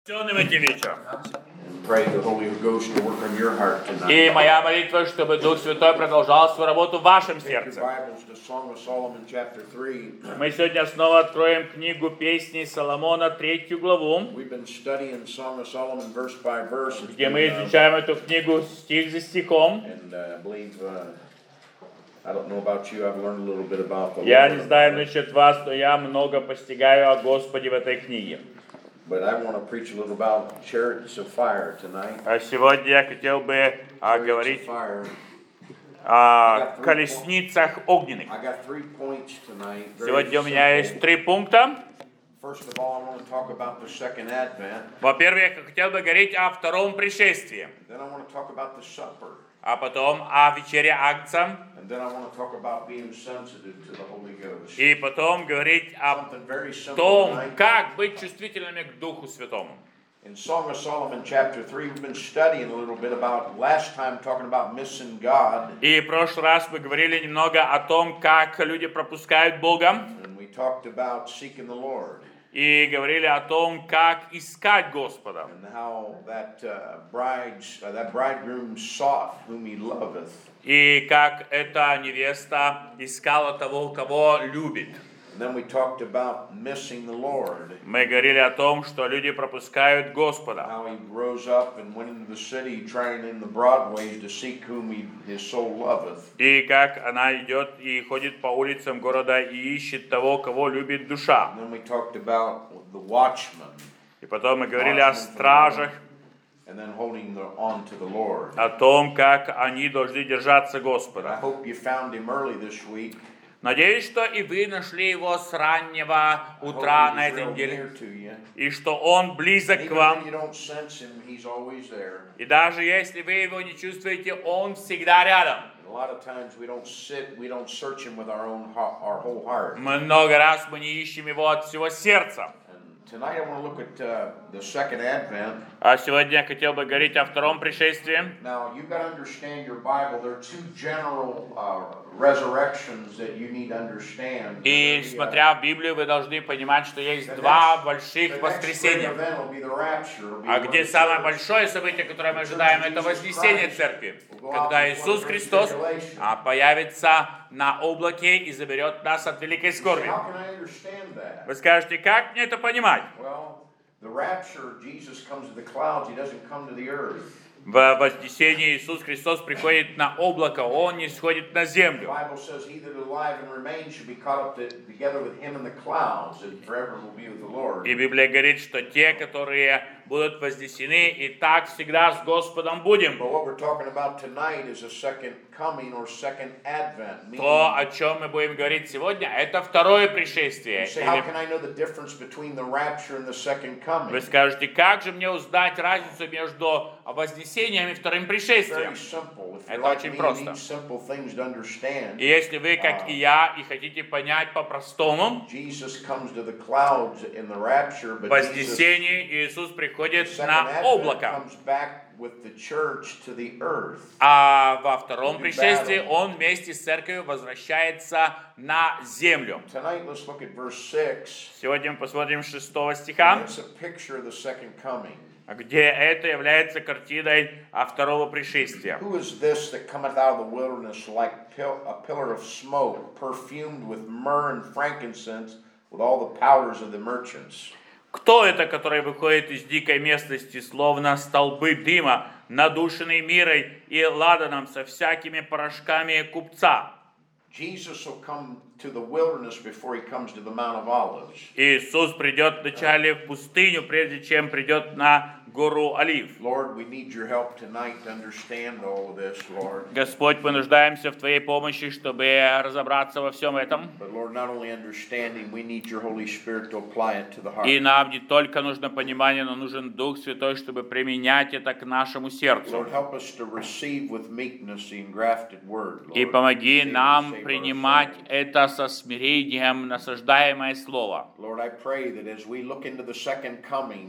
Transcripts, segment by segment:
И моя молитва, чтобы Дух Святой продолжал свою работу в вашем сердце. Мы сегодня снова откроем книгу Песней Соломона, 3 главу, где мы изучаем эту книгу стих за стихом. Я не знаю насчет вас, но я много постигаю о Господе в этой книге. А сегодня я хотел бы говорить о колесницах огненных. Сегодня у меня есть 3 пункта. Во-первых, я хотел бы говорить о втором пришествии. А потом о вечере Агнца. И потом говорить о том, как быть чувствительными к Духу Святому. In Song of Solomon chapter 3, we've been studying a little bit about last time talking about missing God. И в прошлый раз мы говорили немного о том, как люди пропускают Бога. And we talked about seeking the Lord. И говорили о том, как искать Господа. And how that bridegroom sought whom he loveth. И как эта невеста искала того, кого любит. And then we talked about missing the Lord. Мы говорили о том, что люди пропускают Господа. How he rose up and went into the city, trying in the broad ways to seek whom his soul loveth. И как она идет и ходит по улицам города и ищет того, кого любит душа. And then we talked about the watchman. И потом мы говорили о стражах. And then holding on to the Lord. О том, как они должны держаться Господа. I hope you found him early this week. Надеюсь, что и вы нашли его с раннего утра на этой неделе, и что он близок к вам. И даже если вы его не чувствуете, он всегда рядом. Много раз мы не ищем его от всего сердца. А сегодня я хотел бы говорить о втором пришествии. И смотря в Библию, вы должны понимать, что есть 2 больших воскресения. А где самое большое событие, которое мы ожидаем, это вознесение церкви, когда Иисус Христос появится на облаке и заберет нас от великой скорби. Вы скажете, как мне это понимать? В вознесении Иисус Христос приходит на облако, Он не сходит на землю. И Библия говорит, что те, которые будут вознесены, и так всегда с Господом будем. То, о чем мы будем говорить сегодня, это второе пришествие. Вы скажете, как же мне узнать разницу между вознесением и вторым пришествием? Это очень просто. И если вы, как и я, и хотите понять по-простому, вознесение Иисус приходит на облако. А во втором пришествии Он вместе с церковью возвращается на землю. Сегодня мы посмотрим 6 стиха, где это является картиной второго пришествия. Кто это, который выходит из дикой местности, словно столбы дыма, надушенный мирой и ладаном со всякими порошками купца? Иисус придет вначале в пустыню, прежде чем придет на гору Олив. Господь, мы нуждаемся в Твоей помощи, чтобы разобраться во всем этом. И нам не только нужно понимание, но нужен Дух Святой, чтобы применять это к нашему сердцу. И помоги нам принимать это со смирением, насаждаемое Слово.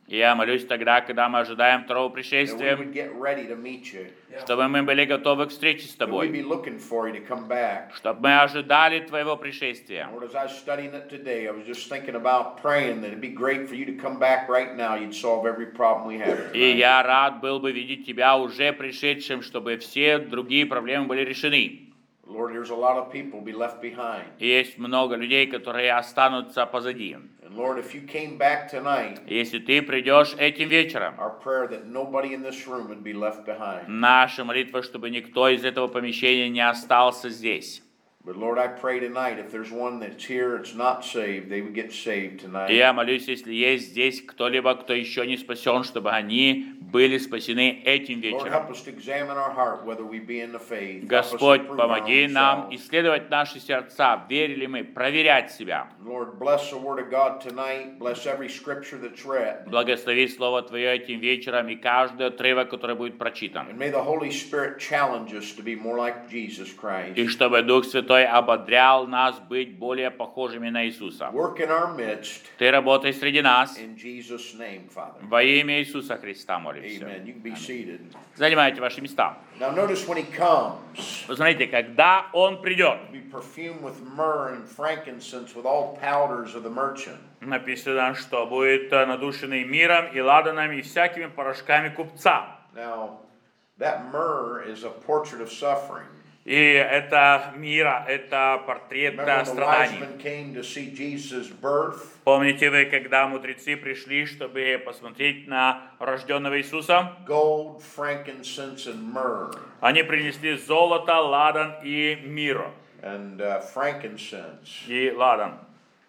И я молюсь тогда, когда мы ожидаем второго that we пришествия, would get ready to meet you, чтобы мы были готовы к встрече с that we'd be Тобой, looking for you to come back. чтобы мы ожидали Твоего пришествия. Lord, as I was studying it today, I was just thinking about praying that it'd be great for you to come back right now. You'd solve every problem we have И tonight. я рад был бы видеть Тебя уже пришедшим, чтобы все другие проблемы были решены. Lord, there's a lot of people be left behind. И есть много людей, которые останутся позади. And Lord, if you came back tonight, И если Ты придешь этим вечером, our prayer that nobody in this room would be left behind. наша молитва, чтобы никто из этого помещения не остался здесь. But Lord, I pray tonight, if there's one that's here that's not saved, they would get saved И tonight. я молюсь, если есть здесь кто-либо, кто еще не спасен, чтобы они были спасены этим Lord, help вечером. us to examine our heart whether we be in the faith. Help us to Господь, prove our помоги own нам selves. исследовать наши сердца, верили мы, проверять себя. Lord, bless the Word of God tonight. Bless every scripture that's read. Благослови Слово Твое этим вечером и каждый отрывок, который будет прочитан. And may the Holy Spirit challenge us to be more like Jesus Christ. И чтобы Дух Святой ободрял нас быть более похожими на Иисуса. Work in our midst. Ты работай среди нас. In Jesus' name, Father. Во имя Иисуса Христа молимся. Amen. You can be seated. Занимайте ваши места. Now notice when he comes, Посмотрите, когда Он придет, be perfumed with myrrh and frankincense with all powders of the merchant. написано, что будет надушенный миром и ладанами и всякими порошками купца. Now, that myrrh is a portrait of suffering. И это мира, это портрет Remember when the wise страданий. men came to see Jesus' birth? Помните вы, когда мудрецы пришли, чтобы посмотреть на рожденного Иисуса? Gold, frankincense, and myrrh. Они принесли золото, ладан и миру. And frankincense И ладан.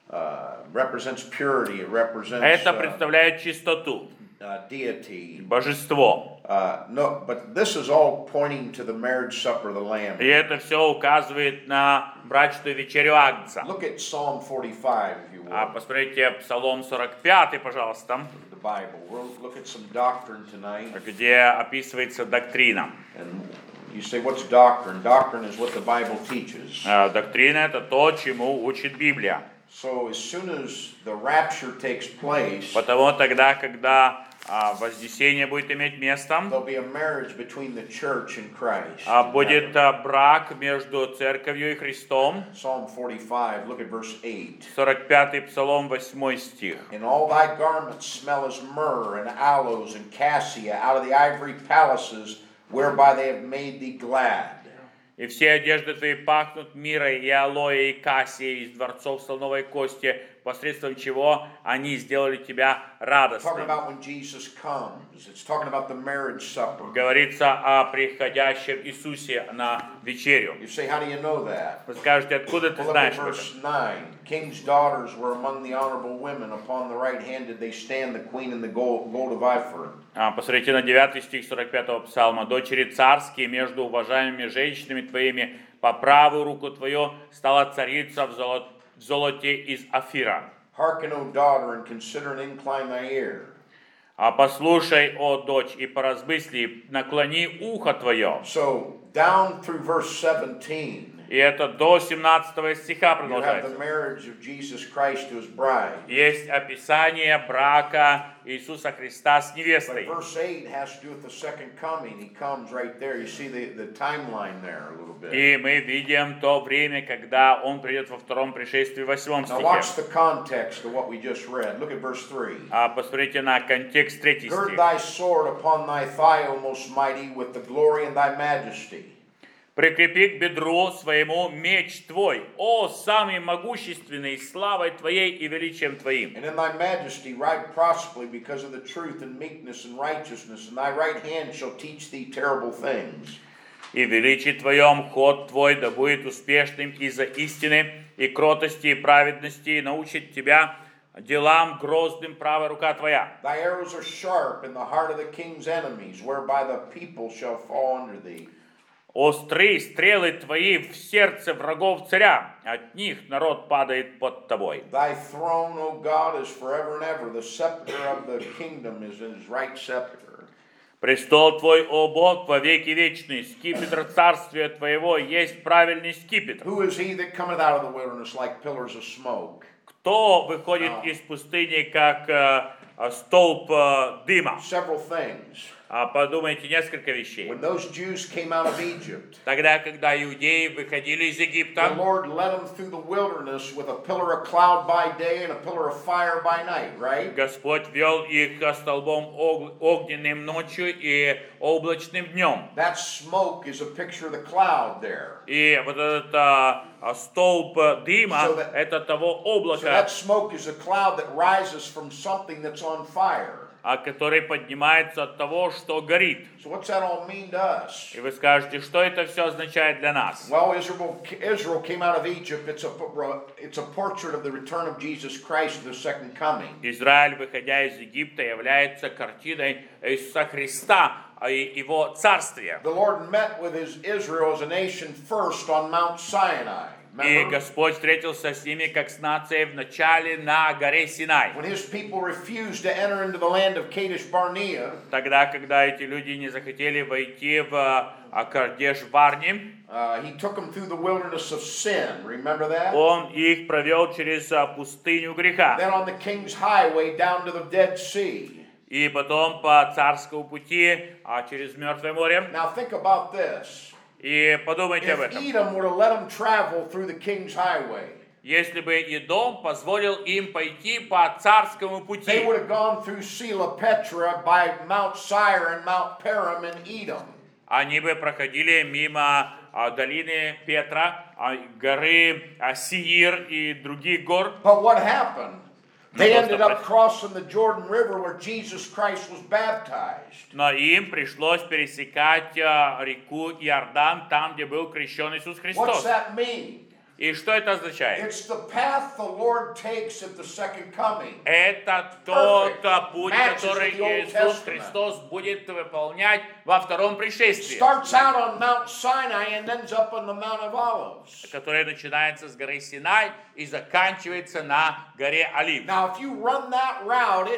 represents purity. It represents Это представляет чистоту, deity. божество. No, but this is all pointing to the marriage supper of the Lamb. И это все указывает на брачную вечерю Агнца. Look at Psalm 45, if you will, Посмотрите Псалом 45, пожалуйста, the Bible. We'll look at some doctrine tonight. где описывается доктрина. And you say, what's doctrine? Doctrine is what the Bible teaches. Доктрина – это то, чему учит Библия. So as soon as the rapture takes place, Потому тогда, когда вознесение будет иметь место, there'll be a marriage between the church and Christ. будет брак между церковью и Христом. Psalm 45, look at verse 8. 45-й Псалом, 8 стих. And all thy garments smell as myrrh and aloes and cassia out of the ivory palaces whereby they have made thee glad. И все одежды твои пахнут мирой и алоэ и кассией из дворцов слоновой кости, посредством чего они сделали тебя Talking радостным. about when Jesus comes. It's talking about the marriage supper. Говорится о приходящем Иисусе на вечерю. You say, how do you know that? Вы скажете, откуда ты Well, look at знаешь об этом? verse 9. King's daughters were among the honorable women. Upon the right hand did they stand, the queen in the gold of Ophir. Посмотрите на 9 стих 45-го псалма. «Дочери царские между уважаемыми женщинами твоими, по правую руку твою стала царица в золоте из Афира». Hearken, O daughter, and consider and incline thy ear. «Послушай, о дочь, и поразмысли, наклони ухо твое». So, down through verse 17, И это до 17 стиха you have the продолжается. marriage of Jesus Christ to his bride. Есть описание брака Иисуса Христа с But невестой. verse 8 has to do with the second coming. He comes right there. You see the timeline there a little bit. И мы видим то время, когда Он придет во втором пришествии, в 8 Now watch стихе. the context of what we just read. Look at verse 3. Посмотрите на контекст 3 Gird стих. thy sword upon thy thigh, O most mighty, with the glory and thy majesty. «Прикрепи к бедру своему меч твой, о самый могущественный, славой твоей и величием твоим. And in thy majesty ride prosperously because of the truth and meekness and righteousness, and thy right hand shall teach thee terrible things. И в величии твоем ход твой да будет успешным из-за истины и кротости и праведности, и научит тебя делам грозным правая рука твоя. Thy arrows are sharp in the heart of the king's enemies, whereby the people shall fall under thee. Остры стрелы твои в сердце врагов царя, от них народ падает под тобой. Thy throne, O God, is forever and ever. The scepter of the kingdom is in his right scepter. Престол твой, о Бог, во веки вечный, скипетр царствия твоего есть правильный скипетр. Who is he that cometh out of the wilderness like pillars of smoke? Кто выходит из пустыни, как столб дыма. Several things. Подумайте несколько вещей. When those Jews came out of Egypt, Тогда, когда иудеи выходили из the Египта, Lord led them through the wilderness with a pillar of cloud by day and a pillar of fire by night, right? Господь вел их столбом огненным ночью и облачным днем. That smoke is a picture of the cloud there. И вот этот столб дыма, это того So облака, that smoke is a cloud that rises from something that's on fire. который поднимается от того, что горит. So what's that all mean to us? И вы скажете, что это все означает для нас? Well, Israel came out of Egypt. It's a portrait of the return of Jesus Christ, the second coming. Израиль, выходя из Египта, является картиной Иисуса Христа и Его царствия. The Lord met with Israel as a nation first on Mount Sinai. И Господь встретился с ними как с нацией в начале на горе Синай. When his people refused to enter into the land of Kadesh Barnea, Тогда, когда эти люди не захотели войти в Кадеш Барни, he took them through the wilderness of sin. Remember that? Он их провел через пустыню греха. Then on the King's Highway down to the Dead Sea. И потом по царскому пути через Мертвое море. Now think about this. И подумайте об If этом. Edom were to let them travel through the King's Highway, Если бы Идом позволил им пойти по царскому they пути, would have gone through Sela Petra by Mount Sire and Mount Perim in Edom. они бы проходили мимо долины Петра, горы Сиир и других гор. But what happened? They No, ended up crossing the Jordan River where Jesus Christ was baptized. Но им пришлось пересекать реку Иордан, там, где был крещен Иисус What's Христос. that mean? И что это означает? It's the path the Lord takes at the second coming. Это тот путь, Matches который with the Old Иисус Testament. Христос будет выполнять во втором пришествии, Starts out on Mount Sinai and ends up on the Mount of Olives. который начинается с горы Синай и заканчивается на горе Олив. Now, if you run that route,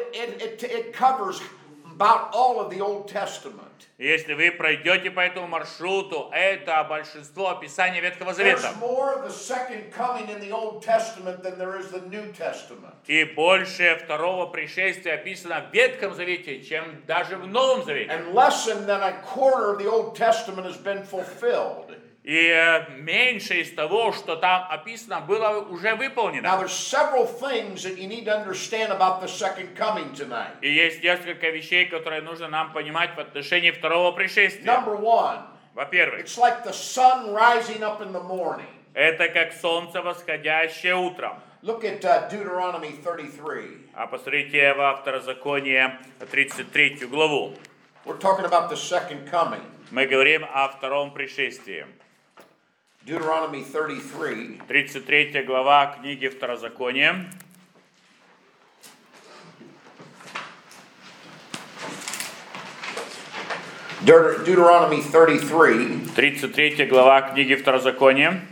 it covers about all of the Old Testament. Если вы пройдете по этому маршруту, это большинство описаний Ветхого Завета. There's more of the second coming in the Old Testament than there is the New Testament. И больше второго пришествия описано в Ветхом Завете, чем даже в Новом Завете. And less than a quarter of the Old Testament has been fulfilled. И меньше из того, что там описано, было уже выполнено. Now, there's several things that you need to understand about the second coming tonight. И есть несколько вещей, которые нужно нам понимать в отношении второго пришествия. Number one, Во-первых, it's like the sun rising up in the morning. это как солнце, восходящее утром. Look at Deuteronomy 33. Посмотрите во Второзаконие 33 главу. We're talking about the second coming. Мы говорим о втором пришествии. Deuteronomy 33. 33 глава книги Второзакония. Deuteronomy 33. 33 глава книги Второзакония.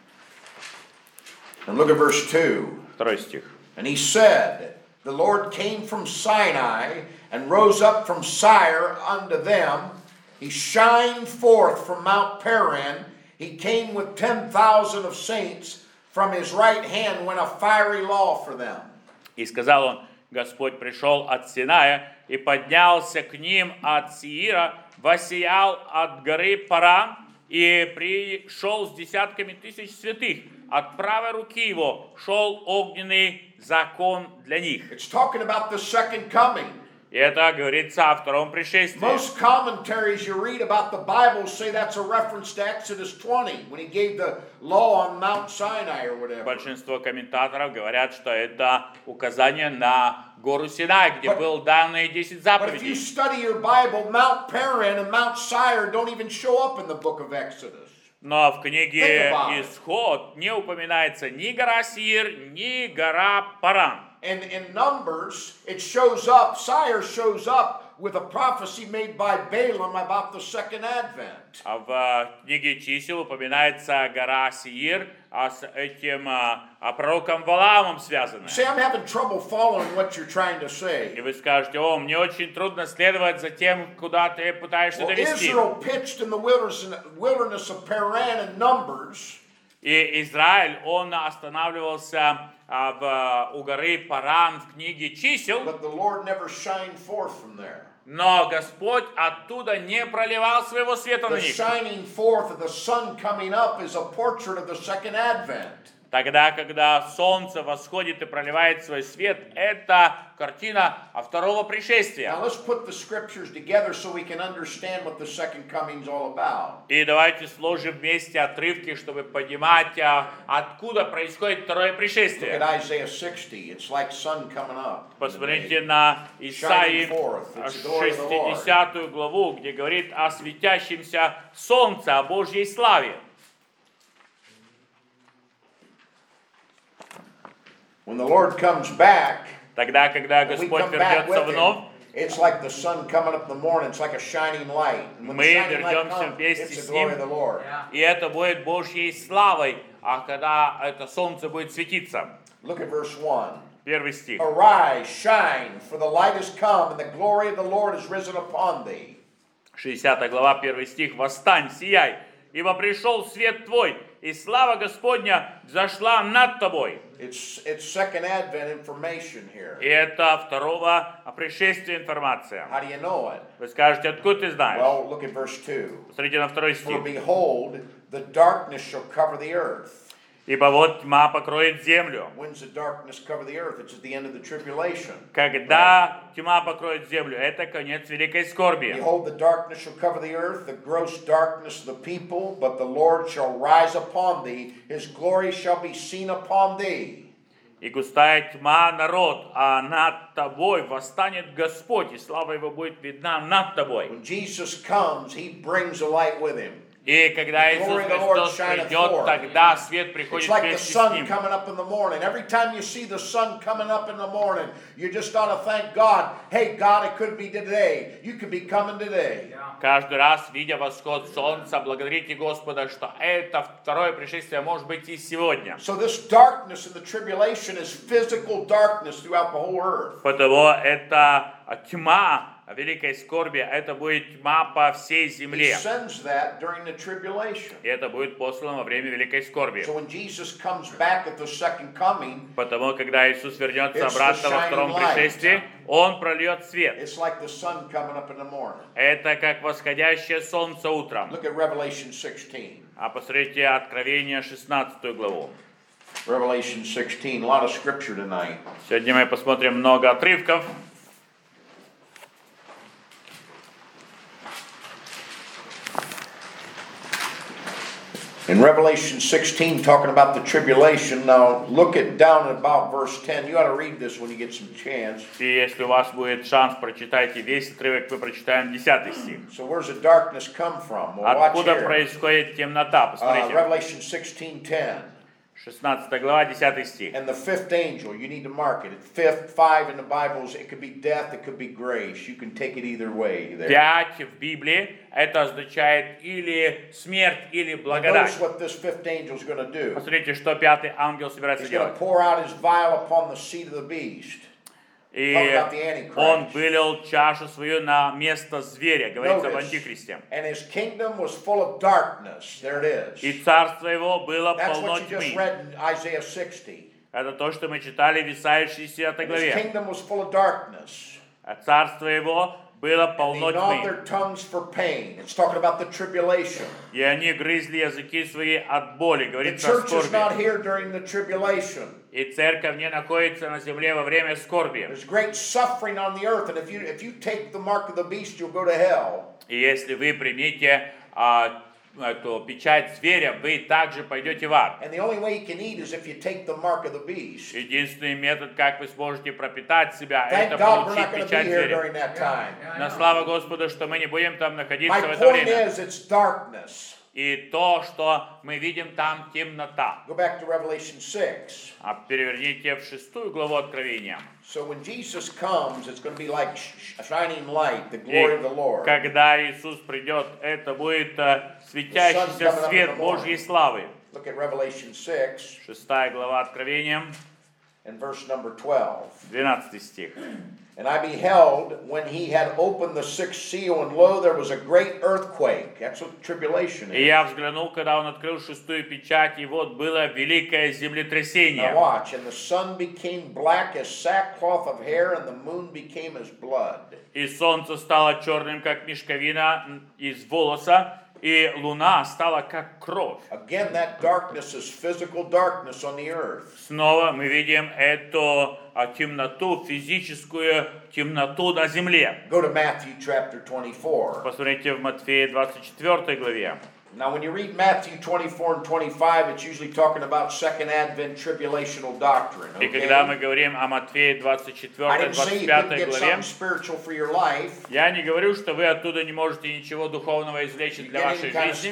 And look at verse 2. Второй стих. And he said, the Lord came from Sinai and rose up from Sire unto them. He shined forth from Mount Paran. He came with 10,000 of saints. From his right hand went a fiery law for them. И сказал он, Господь пришел от Синая и поднялся к ним от Сиира, воссиял от горы Паран и пришел с десятками тысяч святых. От правой руки его шел огненный закон для них. It's talking about the second coming. И это говорится о втором пришествии. Most commentaries you read about the Bible say that's a reference to Exodus 20 when he gave the law on Mount Sinai or whatever. Большинство комментаторов говорят, что это указание на гору Синай, где был даны 10 But if you заповедей. study your Bible, Mount Paran and Mount Sire don't even show up in the book of Exodus. Но в книге Think about it. Исход не упоминается ни гора Сиир, ни гора Паран. And in Numbers, it shows up, Sire shows up with a prophecy made by Balaam about the second advent. А в книге Чисел упоминается гора Сиир, а с этим пророком Валаамом связано. See, I'm having trouble following what you're trying to И say. вы скажете, мне очень трудно следовать за тем, куда ты пытаешься Well, довести. Israel pitched in the wilderness of Paran in Numbers. И Израиль, он останавливался у горы Паран в книге чисел, but the Lord never shined forth from there. но Господь оттуда не проливал своего света на The них. shining forth of the sun coming up is a portrait of the second advent. Тогда, когда солнце восходит и проливает свой свет, это картина второго пришествия. Now let's put the scriptures together so we can understand what the second coming is all about. И давайте сложим вместе отрывки, чтобы понимать, откуда происходит второе Look at пришествие. Isaiah 60. It's like sun coming up. Посмотрите на Исаии 60 главу, где говорит о светящемся солнце, о Божьей славе. When the Lord comes back, Тогда, когда when we Господь come back вернется with вновь, Him, it's like the sun coming up in the morning. It's like a shining light. And when the мы shining light вернемся comes, вместе it's с the glory Ним, of the Lord. и это будет Божьей славой, а когда это солнце будет светиться. Look at verse 1. Первый стих. Arise, shine, for the light has come, and the glory of the Lord is risen upon thee. 60 глава, 1 стих. «Восстань, сияй, ибо пришел свет твой, и слава Господня взошла над тобой». It's second advent information here. И это второго пришествия информация. How do you know it? Вы скажете, откуда ты знаешь? Well, look at verse 2. Посмотрите на второй For стих. behold, the darkness shall cover the earth. «Ибо вот тьма покроет землю». When's the darkness cover the earth? It's at the end of the tribulation. Когда тьма покроет землю, это конец великой скорби. Behold, the darkness shall cover the earth, the gross darkness of the people, but the Lord shall rise upon thee, his glory shall be seen upon thee. И густая тьма народ, а над тобой восстанет Господь, и слава Его будет видна над тобой. When Jesus comes, he brings the light with him. И когда Иисус Христос придет, тогда свет It's приходит like the вместе с sun Ним. coming up in the morning. Every time you see the sun coming up in the morning, you just ought to thank God. Hey, God, it could be today. You could be coming today. Каждый раз, видя восход солнца, благодарите Господа, что это второе пришествие может быть и сегодня. So this darkness in the tribulation is physical darkness throughout the whole earth. Потому это тьма великой скорби, это будет тьма по всей He земле. sends that during the tribulation. И это будет послано во время великой скорби. So when Jesus comes back at the second coming, Потому, когда Иисус вернется It's the обратно во shining втором light. пришествии, Он прольет свет. it's like the sun coming up in the morning. Это как восходящее солнце утром. Look at Revelation 16. А посмотрите Откровение 16 главу. Revelation 16, a lot of scripture tonight. Сегодня мы посмотрим много отрывков. In Revelation 16, talking about the tribulation, now look at down at about verse 10. You ought to read this when you get some chance. И если у вас будет шанс, прочитайте весь отрывок, мы прочитаем 10 стих. So where's the darkness come from? Well, watch Откуда here. происходит темнота? Посмотрите. Revelation 16:10. 16 глава, 10 стих. And the fifth angel, you need to mark it. It's fifth, 5 in the Bibles. It could be death, it could be grace. You can take it either way there. 5 в Библии, это означает или смерть, или Notice благодать. what this fifth angel is going to do. Посмотрите, что пятый ангел собирается He's going to делать. pour out his vial upon the seat of the beast. И Talking about the Antichrist. он вылил чашу свою на место зверя, говорится об Notice. Антихристе. And his kingdom was full of darkness. There it И is. царство его было That's полно what you just тьмы. read in Isaiah 60. Это то, что мы читали в Исаии 60 And his главе. kingdom was full of darkness. А царство его было And they полно gnawed тьмы. their tongues for pain. It's talking about the tribulation. И они грызли языки свои от боли, The говорится о church is not скорби. here during the tribulation. И церковь не находится на земле во время скорби. There's great suffering on the earth, and if you take the mark of the beast, you'll go to hell. И если вы примете эту печать зверя, вы также пойдете в ад. And the only way you can eat is if you take the mark of the beast. Единственный метод, как вы сможете пропитать себя, Thank это God we're получить not going to be печать here зверя. during that time. Но слава Господу, что мы не будем там находиться My в это point время. is, it's darkness. И то, что мы видим там, темнота. Go back to Revelation 6. А переверните в 6 главу Откровения. So when Jesus comes, it's going to be like shining light, the glory of the И Lord. когда Иисус придет, это будет светящийся свет Божьей славы. Look at Revelation 6 6 глава Откровения, and verse number 12. 12 стих. And I beheld when he had opened the sixth seal, and lo, there was a great earthquake. That's what tribulation И is. я взглянул, когда он открыл шестую печать, и вот было великое землетрясение. Now watch, and the sun became black as sackcloth of hair, and the moon became as blood. И солнце стало черным, как мешковина из волоса, и луна стала как кровь. Again, that darkness is physical darkness on the earth. Снова мы видим эту темноту, физическую темноту на земле. Go to Matthew chapter 24. Посмотрите в Матфея 24 главе. Now, when you read Matthew 24 and 25, it's usually talking about Second Advent tribulational doctrine. И когда мы говорим о Матфея 24-25 главе, spiritual for your life. я не говорю, что вы оттуда не можете ничего духовного извлечь для вашей жизни.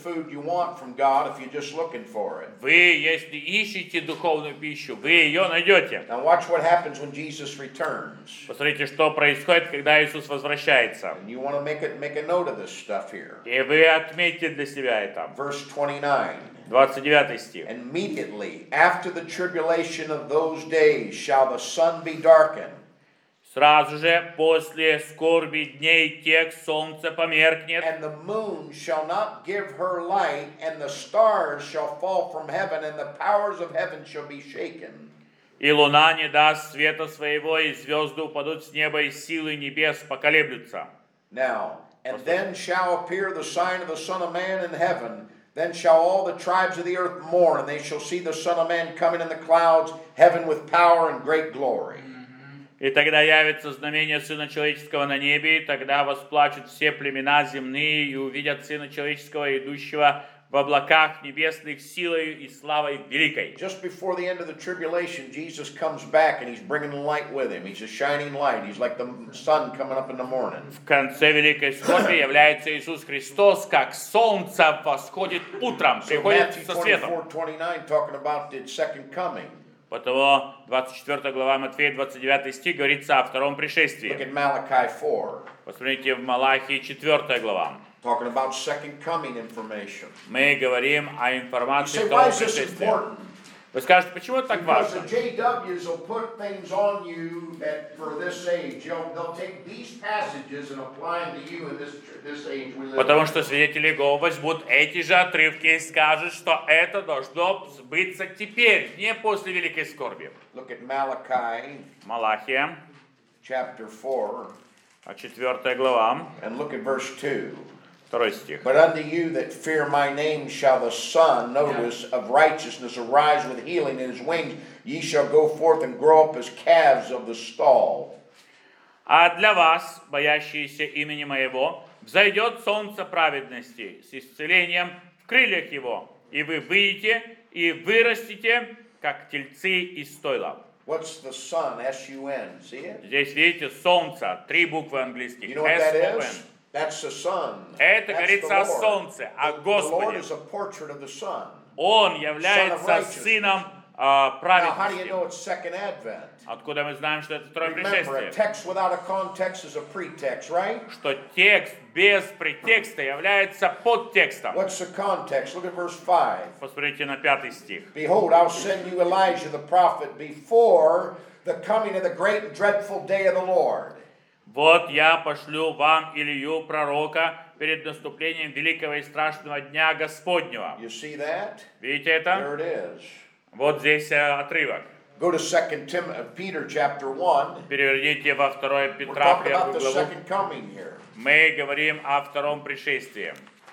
Вы, если ищете духовную пищу, вы ее найдете. Now watch what happens when Jesus returns. Посмотрите, что происходит, когда Иисус возвращается. And you want to make a note of this stuff here. И вы отметьте для себя это. Verse 29. 29 стих. And immediately after the tribulation of those days shall the sun be darkened. Сразу же после скорби дней тех солнце померкнет. And the moon shall not give her light, and the stars shall fall from heaven, and the powers of heaven shall be shaken. И луна не даст света своего, и звезды упадут с неба, и силы небес поколеблются. Now, and then shall appear the sign of the Son of Man in heaven. Then shall all the tribes of the earth mourn, and they shall see the Son of Man coming in the clouds, heaven with power and great glory. И тогда явится знамение Сына Человеческого на небе, и тогда восплачут все племена земные, и увидят Сына Человеческого, идущего в облаках небесных силой и славой великой. Just before the end of the tribulation, Jesus comes back, and he's bringing the light with him. He's a shining light. He's like the sun coming up in the morning. В конце великой скорби является Иисус Христос, как солнце восходит утром, приходит со светом. Matthew 24:29 talking about the second coming. Потому 24 глава Матфея 29 стих говорится о втором пришествии. Look at Malachi 4. Посмотрите в Малахии 4 глава. Talking about second coming information. Мы говорим о информации You say, второго why is this пришествия. important? Вы скажете, почему это так Because важно? the JWs will put things on you that for this age, they'll take these passages and apply them to you in this age we live in. Потому что свидетели Иеговы возьмут эти же отрывки и скажут, что это должно сбыться теперь, не после великой скорби. Look at Malachi Малахия, chapter 4 4 глава, and look at verse 2. 2 стих. But unto you that fear my name shall the Son, notice, of righteousness arise with healing in his wings. Ye shall go forth and grow up as calves of the stall. А для вас, боящиеся имени моего, взойдет солнце праведности с исцелением в крыльях его, и вы выйдете и вырастете, как тельцы из стойла. What's the sun? S-U-N. See it? Здесь видите солнце, 3 буквы английских. You know what that S-O-N. is? That's the sun. Это That's говорится the о Lord. солнце, о The Lord Господе. is a portrait of the sun. Он Son является of righteousness. сыном Now, how do you праведности. know it's second advent? Откуда мы знаем, что это второе Remember, a пришествие? text without a context is a pretext, right? Что текст без претекста является подтекстом. What's the context? Look at verse 5. Посмотрите на 5 стих. Behold, I'll send you Elijah the prophet before the coming of the great and dreadful day of the Lord. Вот я пошлю вам Илью, пророка, перед наступлением великого и страшного дня Господнего. You see that? Видите это? There it is. Вот здесь отрывок. Go to 2 Peter chapter 1. Переверните во 2 We're Петра talking about 1 the главу. second coming here. Мы говорим о втором пришествии.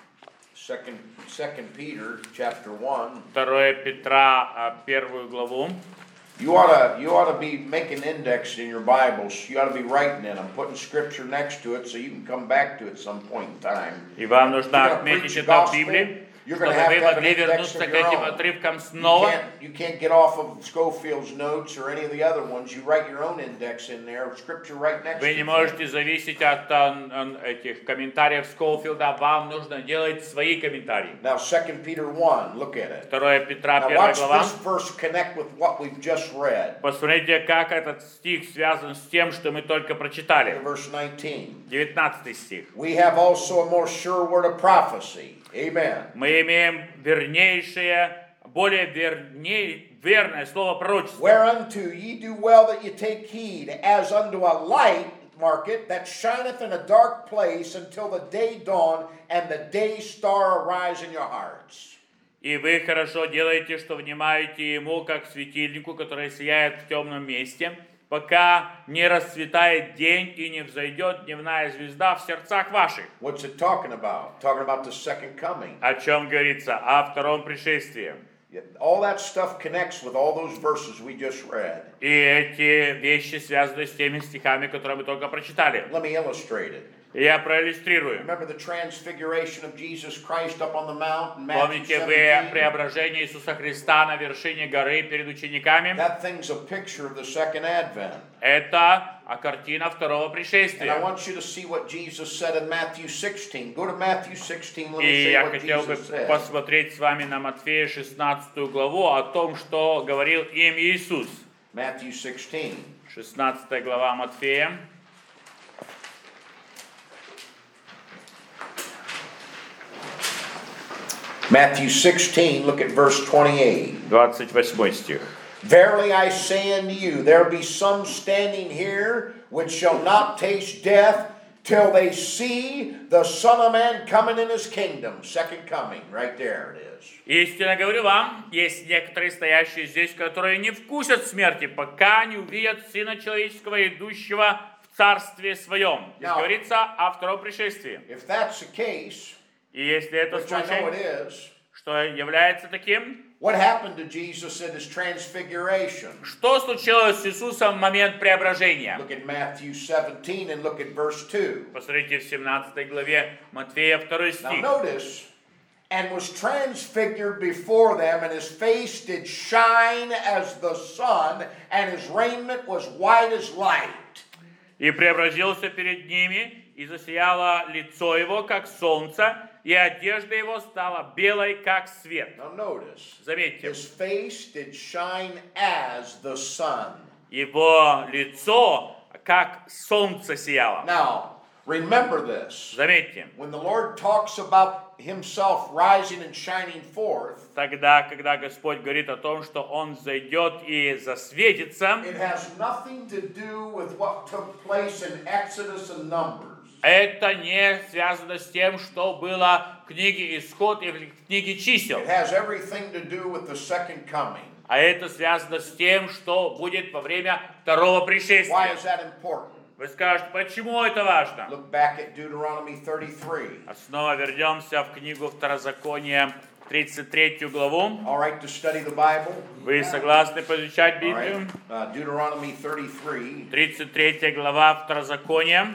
2 Peter chapter 1. 2 Петра 1 главу. You ought to be making index in your Bibles. You ought to be writing in them, putting scripture next to it so you can come back to it some point in time. И вам нужно You're gonna отметить preach the это в gospel. Библии, You're чтобы gonna have вы to have an могли index вернуться of к your этим own. отрывкам снова. You can't get off of Schofield's notes or any of the other ones. You write your own index in there, scripture right next to Вы it. не можете зависеть от этих комментариев Скоуфилда, вам нужно делать свои комментарии. Now 2 Peter 1, look at it. 2 Петра Now 1 watch глава. this verse connect with what we've just read. Посмотрите, как этот стих связан с тем, что мы только прочитали. Verse 19. 19 стих. We have also a more sure word of prophecy. Amen. Мы имеем вернейшее более верное слово пророчества. Whereunto ye do well that ye take heed, as unto a light, mark it, that shineth in a dark place until the day dawn and the day star arise in your hearts. И вы хорошо делаете, что внимаете ему, как светильнику, который сияет в темном месте, пока не расцветает день и не взойдет дневная звезда в сердцах ваших. What's it talking about? Talking about the second coming. О чем говорится? О втором пришествии. All that stuff connects with all those verses we just read. И эти вещи связаны с теми стихами, которые мы только прочитали. Let me illustrate it. Я проиллюстрирую. Remember the transfiguration of Jesus Christ up on the mount in Matthew Помните вы 17? преображение Иисуса Христа на вершине горы перед учениками? That thing's a picture of the second advent. Это картина второго And I пришествия. want you to see what Jesus said in Matthew 16. Go to Matthew 16, let me И say я what хотел бы Jesus said. посмотреть с вами на Матфея 16 главу о том, что говорил им Иисус. Matthew 16. 16 глава Матфея. Matthew 16, look at verse 28. 28 стих. Verily I say unto you, there be some standing here which shall not taste death till they see the Son of Man coming in his kingdom. Second coming, right there it is. Истинно говорю вам, есть некоторые стоящие здесь, которые не вкусят смерти, пока не увидят Сына Человеческого, идущего в Царстве Своем. Здесь Now, говорится о втором пришествии. If that's the case, И если это which I know it случай, is, что является таким, what happened to Jesus at his transfiguration? что случилось с Иисусом в момент преображения? Look at Matthew 17 and look at verse 2. Посмотрите в 17 главе Матфея 2 Now стих. notice, and was transfigured before them, and his face did shine as the sun, and his raiment was white as light. И преобразился перед ними, и засияло лицо его, как солнце, и одежда его стала белой, как свет. Now notice, Заметьте, his face did shine as the sun. его лицо, как солнце сияло. Now, remember this. Заметьте, When the Lord talks about himself rising and shining forth, тогда, когда Господь говорит о том, что Он зайдет и засветится, it has nothing to do with what took place in Exodus and Numbers. это не связано с тем, что было в книге Исход и в книге Чисел. It has everything to do with the second coming. А это связано с тем, что будет во время второго Why пришествия. is that important? Вы скажете, почему это важно? Look back at Deuteronomy 33. Снова вернемся в книгу Второзакония, 33 главу. All right, to study the Bible. Вы согласны поизучать All Библию? right, Deuteronomy 33. 33 глава Второзакония.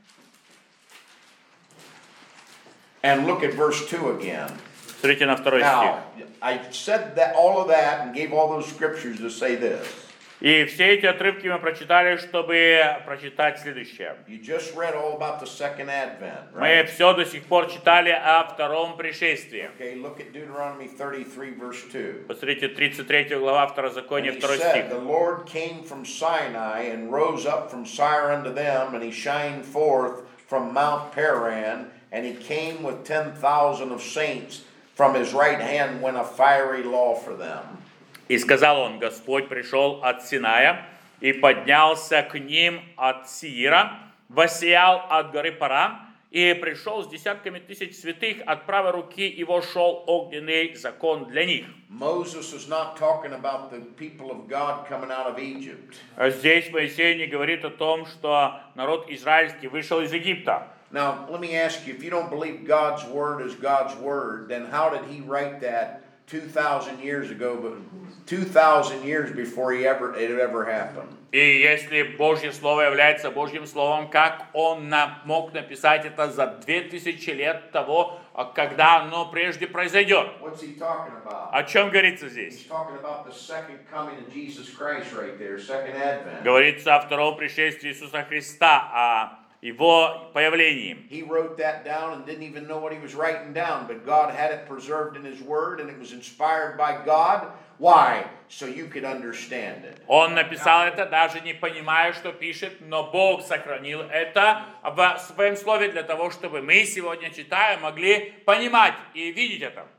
And look at verse 2 again. Смотрите на второй стих. Now, I said that all of that and gave all those scriptures to say this. И все эти отрывки мы прочитали, чтобы прочитать следующее. You just read all about the second advent, Мы right? все до сих пор читали о втором пришествии. Okay, look at Deuteronomy 33, verse 2. Посмотрите, 33 глава And Второзакония, he 2 said, стих. the Lord came from Sinai and rose up from Seir unto them, and he shined forth from Mount Paran, and he came with 10,000 of saints. From his right hand went a fiery law for them. И сказал он, Господь пришел от Синая и поднялся к ним от Сиира, воссиял от горы Паран, и пришел с десятками тысяч святых, от правой руки его шел огненный закон для них. Moses is not talking about the people of God coming out of Egypt. Здесь Моисей не говорит о том, что народ израильский вышел из Египта. Now, let me ask you, if you don't believe God's word is God's word, then how did he write that 2,000 years ago, but 2,000 years before it ever happened? И если Божье Слово является Божьим Словом, как он мог написать это за 2000 лет того, когда оно прежде произойдет? What's he talking about? О чем говорится He's здесь? talking about the second coming of Jesus Christ right there, second advent. Говорится о втором пришествии Иисуса Христа, о его появлении. He wrote that down and didn't even know what he was writing down, but God had it preserved in his word and it was inspired by God. Why? So you could understand it. Он написал это, даже не понимая, что пишет, но Бог сохранил это в своем слове для того, чтобы мы сегодня, читая, могли понимать и видеть это.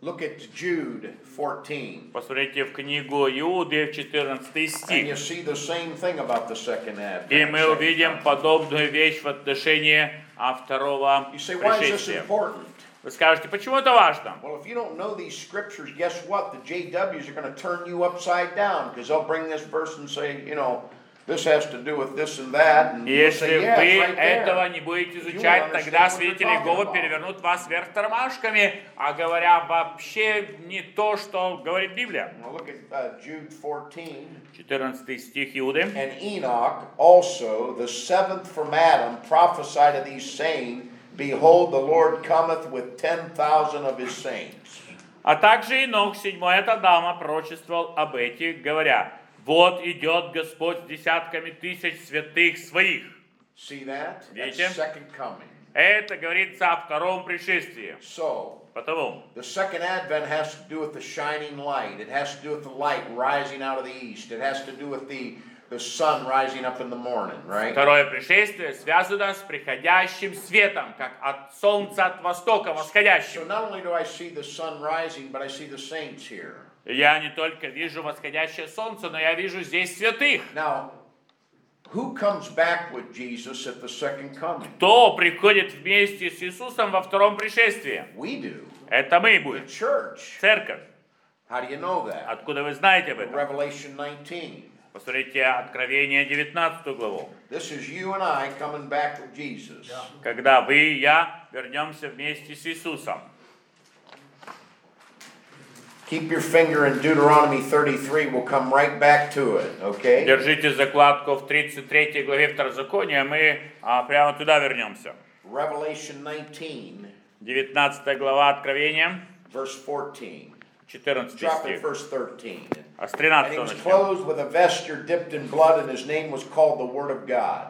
Look at Jude 14. Посмотрите в книгу Иуды, в 14 And стих. you see the same thing about the second advent. И мы увидим подобную вещь в отношении второго You say, why is this пришествия. important? Вы скажете, почему это важно? Well, if you don't know these scriptures, guess what? The JWs are going to turn you upside down because they'll bring this verse and say, you know, this has to do with this and that. And you'll Если say, yeah, вы it's right этого there. не будете You изучать, won't тогда understand what свидетели they're Иеговы talking about. перевернут вас вверх тормашками, а говоря вообще не то, что говорит Библия. Now look at Jude 14. 14 стих Иуды. And Enoch also, the seventh from Adam, prophesied of these, saying, Behold, the Lord cometh with 10,000 of his saints. А также Инок, седьмой от Адама, пророчествовал об этих, говоря, вот идет Господь с десятками тысяч святых своих. See that? That's Видите? second coming. Это говорится о втором пришествии. So, Потому the second advent has to do with the shining light. It has to do with the light rising out of the east. It has to do with the sun rising up in the morning, right? второе пришествие связано с приходящим светом, как от солнца от востока So восходящим. not only do I see the sun rising, but I see the saints here. Я не только вижу восходящее солнце, но я вижу здесь святых. Now, who comes back with Jesus at the second coming? Кто приходит вместе с Иисусом во втором пришествии? We do. Это мы The будем. church. Церковь. How do you know that? Откуда вы знаете об этом? Revelation 19. Посмотрите Откровение 19 главу. This is you and I coming back with Jesus. Когда вы и я вернемся вместе с Иисусом. Keep your finger in Deuteronomy 33. We'll come right back to it, okay? Держите закладку в 33 главе Второзакония, мы прямо туда вернемся. Revelation 19, 19 глава Откровения, verse 14. 14 Drop at стих. verse 13. А с And 13 he was начнем. clothed with a vesture dipped in blood, and his name was called the Word of God.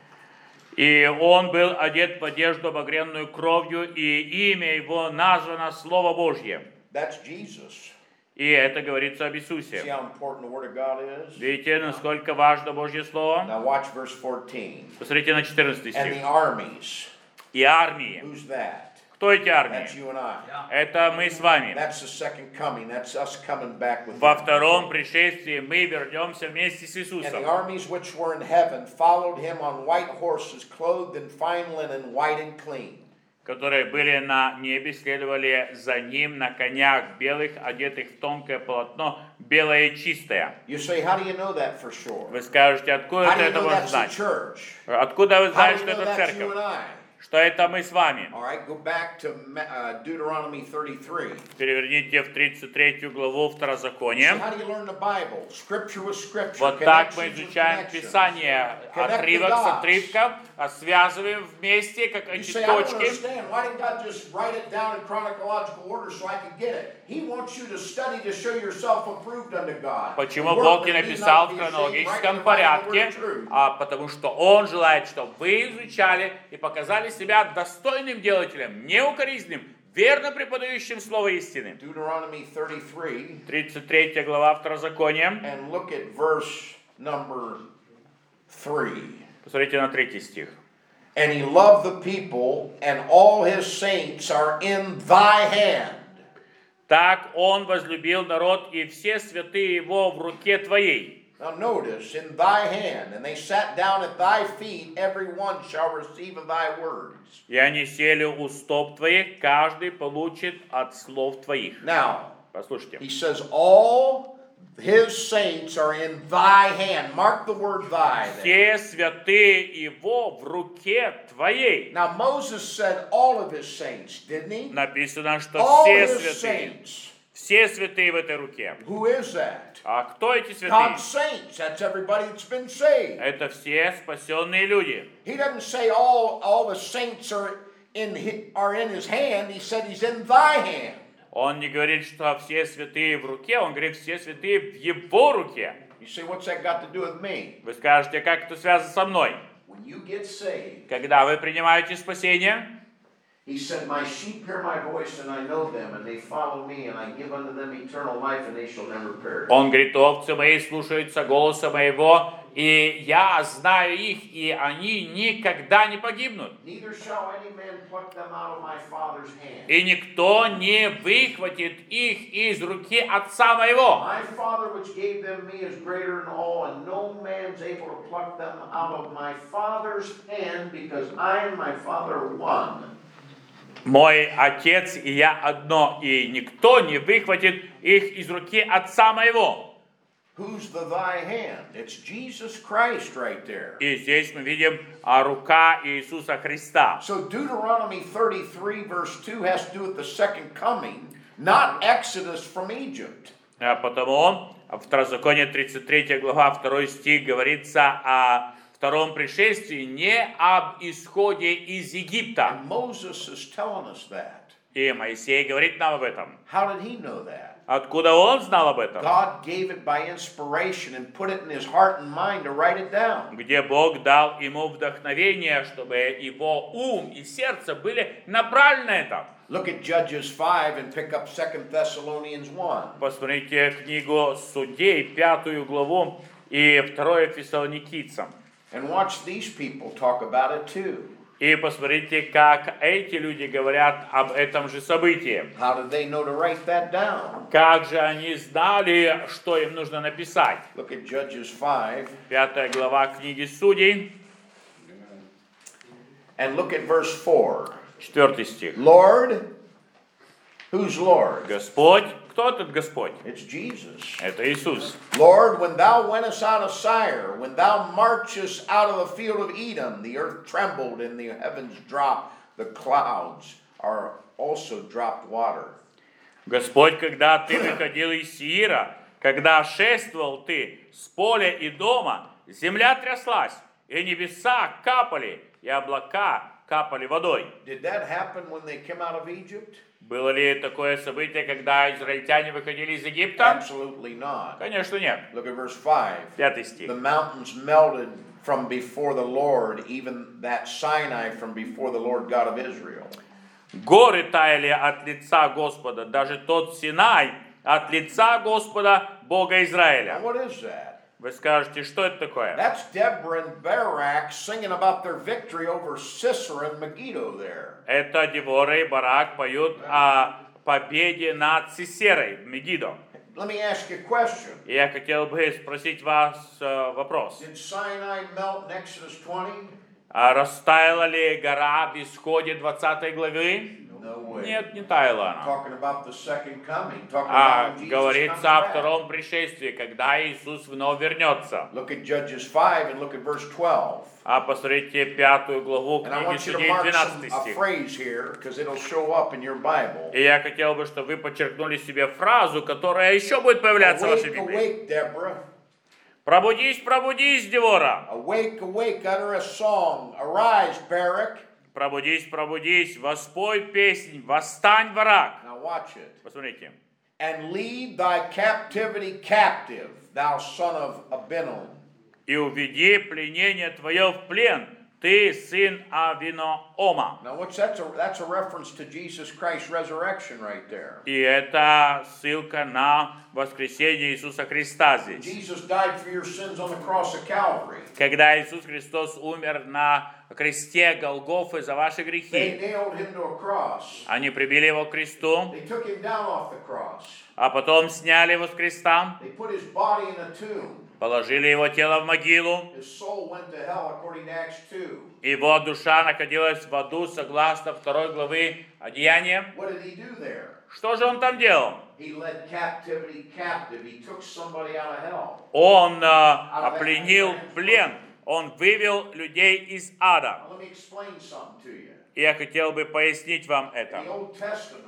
И он был одет в одежду, обогренную кровью, и имя его названо Слово Божье. That's Jesus. И это говорится об See Иисусе. how important the Word of God is? Видите, насколько важно Божье Слово? Now watch verse 14. Посмотрите на 14 And стих. the armies. И армии. Who's that? Кто эти That's армии? you and I. Это мы с вами. That's the second coming. That's us coming back with Во him. втором пришествии мы вернемся вместе с And the Иисусом. armies which were in heaven followed him on white horses, clothed in fine linen, white and clean. Которые были на небе, следовали за ним на конях белых, одетых в тонкое полотно, белое и чистое. You say, how do you know that for sure? Вы скажете, откуда How ты do you это know можешь that's the знать? church? Откуда вы How do знаете, you что know это that's you церковь? and I? Что это мы с вами? All right, go back to Deuteronomy 33. Переверните в 33 главу So Второзакония. how do you learn the Bible? Scripture with scripture. Вот так мы Connections with изучаем connections. Писание, Connect the отрывок с dots. отрывком, связываем вместе, как You эти say, I don't точки. understand. Why didn't God just write it down in chronological order so I could get it? He wants you to study to show yourself approved unto God. Почему Бог не написал в хронологическом порядке? Потому что Он желает, чтобы вы изучали и показали себя достойным делателем, неукоризненным, верно преподающим Слово истины. Deuteronomy 33, 33 глава Второзакония. and look at verse number 3. Посмотрите на 3 стих. And he loved the people, and all his saints are in thy hand. Так Он возлюбил народ, и все святые Его в руке Твоей. Now notice, in thy hand, and they sat down at thy feet, every one shall receive of thy words. И они сели у стоп Твоих, каждый получит от слов Твоих. Now, Послушайте. he says, all his saints are in thy hand. Mark the word thy there. Все святые Его в руке Твоей. Now, Moses said all of his saints, didn't he? Написано, что All все his святые. saints. Все святые в этой руке. Who is that? А кто эти святые? God's saints. That's everybody that's been saved. Это все спасенные люди. He doesn't say all the saints are in his hand. He said he's in thy hand. Он не говорит, что все святые в руке, он говорит, все святые в Его руке. You say, what's that got to do with me? Вы скажете, как это связано со мной? When you get saved, Когда вы принимаете спасение, He said, "My sheep hear my voice, and I know them, and they follow me, and I give unto them eternal life, and they shall never perish." Он говорит, овцы мои слушаются голоса моего, и я знаю их, и они никогда не погибнут. Neither shall any man pluck them out of my Father's hand. И никто не выхватит их из руки Отца моего. My Father which gave them me is greater than all, and no man's able to pluck them out of my Father's hand, because I and my Father are one. Мой Отец и я одно, и никто не выхватит их из руки Отца моего. Who's the thy hand? It's Jesus Christ right there. И здесь мы видим рука Иисуса Христа. So Deuteronomy 33 verse 2 has to do with the second coming, not Exodus from Egypt. Потому в Второзаконие 33 глава 2 стих говорится о втором пришествии, не об исходе из Египта. And Moses is telling us that. И Моисей говорит нам об этом. How did he know that? Откуда он знал об этом? God gave it by inspiration and put it in his heart and mind to write it down. Где Бог дал ему вдохновение, чтобы его ум и сердце были направлены на это. Look at Judges 5 and pick up 2 Thessalonians 1. Посмотрите книгу Судей, 5 главу и 2 Фессалоникийцам. And watch these people talk about it too. И посмотрите, как эти люди говорят об этом же событии. How did they know to write that down? Как же они знали, что им нужно написать? Look at Judges 5 5 глава книги Судей, and look at verse 4. 4 стих. Lord, who's Lord? Господь, кто этот Господь? It's Jesus. Это Иисус. Lord, when thou wentest out of Sire, when thou marchest out of the field of Edom, the earth trembled and the heavens dropped, the clouds are also dropped water. Господь, когда ты выходил из Сиира, когда шествовал ты с поля и дома, земля тряслась, и небеса капали, и облака капали водой. Did that happen when they came out of Egypt? Было ли такое событие, когда израильтяне выходили из Египта? Absolutely not. Конечно, нет. Look at verse 5. 5 стих. The mountains melted from before the Lord, even that Sinai from before the Lord God of Israel. Горы таяли от лица Господа, даже тот Синай от лица Господа, Бога Now Израиля. what is that? Вы скажете, что это такое? That's Deborah and Barak singing about their victory over Sisera and Megiddo there. Это Девора и Барак поют о победе над Сисерой в Мегидо. Let me ask you a question. И я хотел бы спросить вас вопрос. Did Sinai melt in Exodus 20? Растаяла ли гора в исходе 20 главы? No way. Нет, не таяла она. Talking about the second coming. Talking about when Jesus Говорится comes о back. втором пришествии, когда Иисус вновь вернется. Look at Judges 5 and look at verse 12. Посмотрите 5 главу And I книги want you to Судей, mark 12 a стих. phrase here because it'll show up in your Bible. И я хотел бы, чтобы вы подчеркнули себе фразу, которая еще будет появляться в вашей Awake, Библии. awake, Deborah. Пробудись, пробудись, Девора. Awake, awake, utter a song. Arise, Barak. Пробудись, пробудись, воспой песнь, восстань, враг. Now watch it. Посмотрите. And lead thy captivity captive, thou son of Abinom. И уведи пленение твое в плен, ты сын Авиноома. Now what's that's a reference to Jesus Christ's resurrection right there. И это ссылка на воскресение Иисуса Христа здесь. Jesus died for your sins on the cross of Calvary. Когда Иисус Христос умер на кресте Голгофы за ваши They грехи, nailed him to a cross. они прибили его к кресту, They took him down off the cross. а потом сняли его с креста, They put his body in a tomb. положили его тело в могилу, His soul went to hell according to Acts 2. его душа находилась в аду согласно 2 главы Одеяния. What did he do there? Что же он там делал? He led captivity captive. He took somebody out of hell. Он опленил плен, он вывел людей из ада. Now, let me explain something to you. И я хотел бы пояснить вам In это. the Old Testament,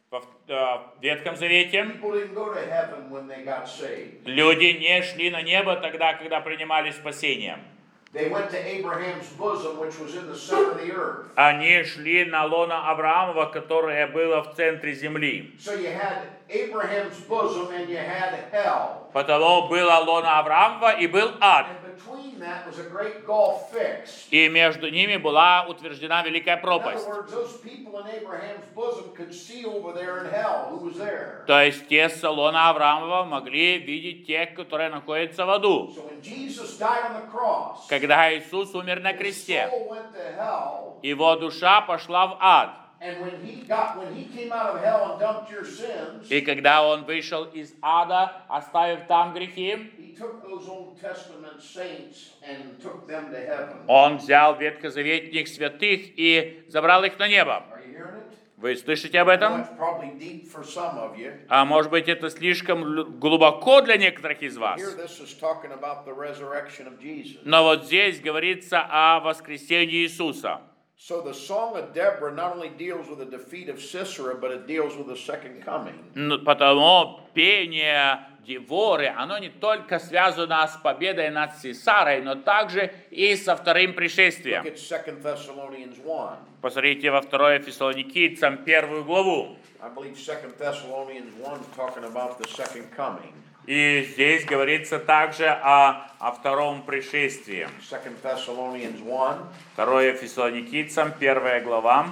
В Ветхом Завете people didn't go to heaven when they got saved. люди не шли на небо тогда, когда принимали спасение. They went to Abraham's bosom, which was in the center of the earth. Они шли на лоно Авраамова, которое было в центре земли. So you had Abraham's bosom and you had hell. Потому было лоно Авраамова и был ад. And between that was a great gulf fixed. И между ними была утверждена великая In пропасть. other words, those people in Abraham's bosom could see over there in hell who was there. То есть те с лона Авраамова могли видеть тех, которые находятся в аду. So when Jesus died on the cross, Когда Иисус умер на his кресте, soul went to hell. его душа пошла в ад. And when he came out of hell and dumped your sins, И когда он вышел из ада, оставив там грехи, he took those Old Testament saints and took them to heaven. он взял ветхозаветных святых и забрал их на небо. Are you hearing it? Вы слышите об I know этом? it's probably deep for some of you. А может быть, это слишком глубоко для некоторых из вас. Here this is talking about the resurrection of Jesus. Но вот здесь говорится о воскресении Иисуса. So the Song of Deborah not only deals with the defeat of Sisera, but it deals with the second coming. Потому пение Деворы, оно не только связано с победой над Сисарой, но также и со вторым Look пришествием. at 2 Thessalonians 1. Посмотрите во 2 Фессалоникийцам 1 главу. I believe 2 Thessalonians 1 is talking about the second coming. И здесь говорится также о втором пришествии. 2 Thessalonians 1, 2 Фессалоникийцам 1 глава,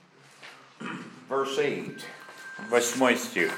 verse 8. 8 стих.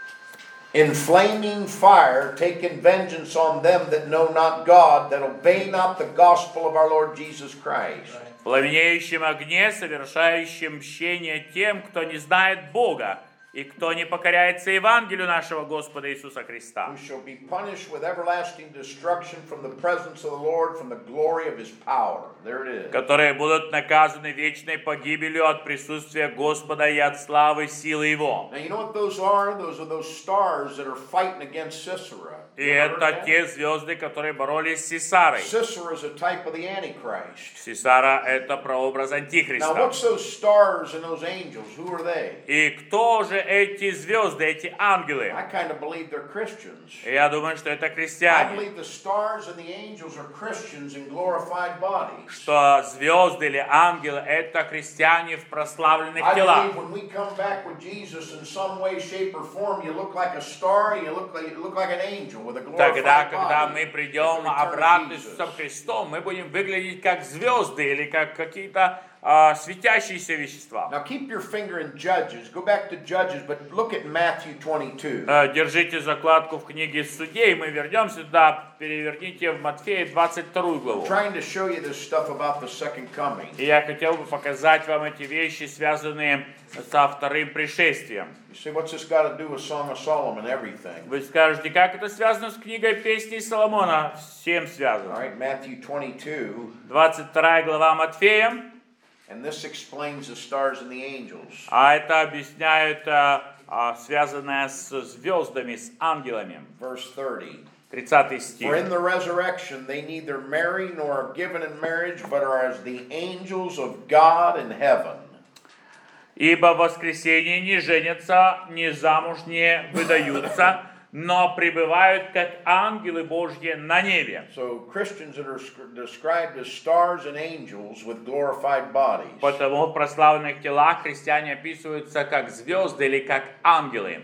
In flaming fire, taking vengeance on them that know not God, that obey not the gospel of our Lord Jesus Christ. В пламенеющем огне, совершающем мщение тем, кто не знает Бога, и кто не покоряется Евангелию нашего Господа Иисуса Христа, Who shall be punished with everlasting destruction from the presence of the Lord, from the glory of his power. There it is. которые будут наказаны вечной погибелью от присутствия Господа и от славы силы Его. Now you know what those are? Those are those stars that are fighting against Sisera. И You ever heard это that? те звезды, которые боролись с Сисарой. Sisera is a type of the Antichrist. Сисара — это прообраз Now Антихриста. what's those stars and those angels? Who are they? И кто же эти звезды, эти ангелы? I kind of believe they're Christians. Я думаю, что это I христиане. believe the stars and the angels are Christians in glorified bodies. Что звезды или ангелы — это христиане в прославленных I телах. believe when we come back with Jesus in some way, shape, or form, you look like a star, you look like an angel with a Тогда, glorified когда body. мы At the придем return of обратно с Jesus. Иисусом Христом, мы будем выглядеть как звезды или как какие-то светящиеся вещества. Now keep your finger in Judges. Go back to Judges, but look at Matthew 22. Держите закладку в книге Судей, мы вернемся туда, переверните в Матфея 22 главу. I'm trying to show you this stuff about the second coming. И я хотел бы показать вам эти вещи, связанные со вторым пришествием. You say, what's this got to do with Song of Solomon and everything? Вы скажете, как это связано с книгой Песней Соломона? Всем All связано. right, Matthew 22, 22 глава Матфея, and this explains the stars and the angels. а это объясняет связанное с звездами, с ангелами. Verse 30. 30 стих. For in the resurrection they neither marry nor are given in marriage, but are as the angels of God in heaven. Ибо в воскресенье не женятся, ни замуж не выдаются, но пребывают как ангелы Божьи на небе. So Christians that are described as stars and angels with glorified bodies. Потому в прославленных телах христиане описываются как звезды или как ангелы.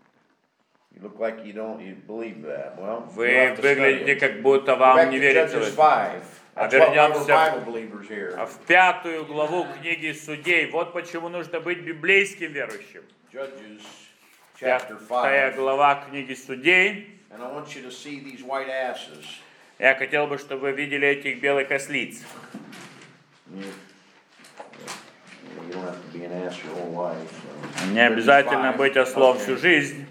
You look like you believe that. Well, you'll Вы have to study выглядите, it. как будто Go вам back не to верится в Judges это. 5. That's what we're Вернемся Bible believers here. в 5 главу книги Судей. Вот почему нужно быть библейским верующим. Judges chapter 5 5. глава книги Судей. And I want you to see these white asses. Я хотел бы, чтобы вы видели этих белых ослиц. You don't have to be an ass your whole life. So. Не обязательно быть ослом всю жизнь.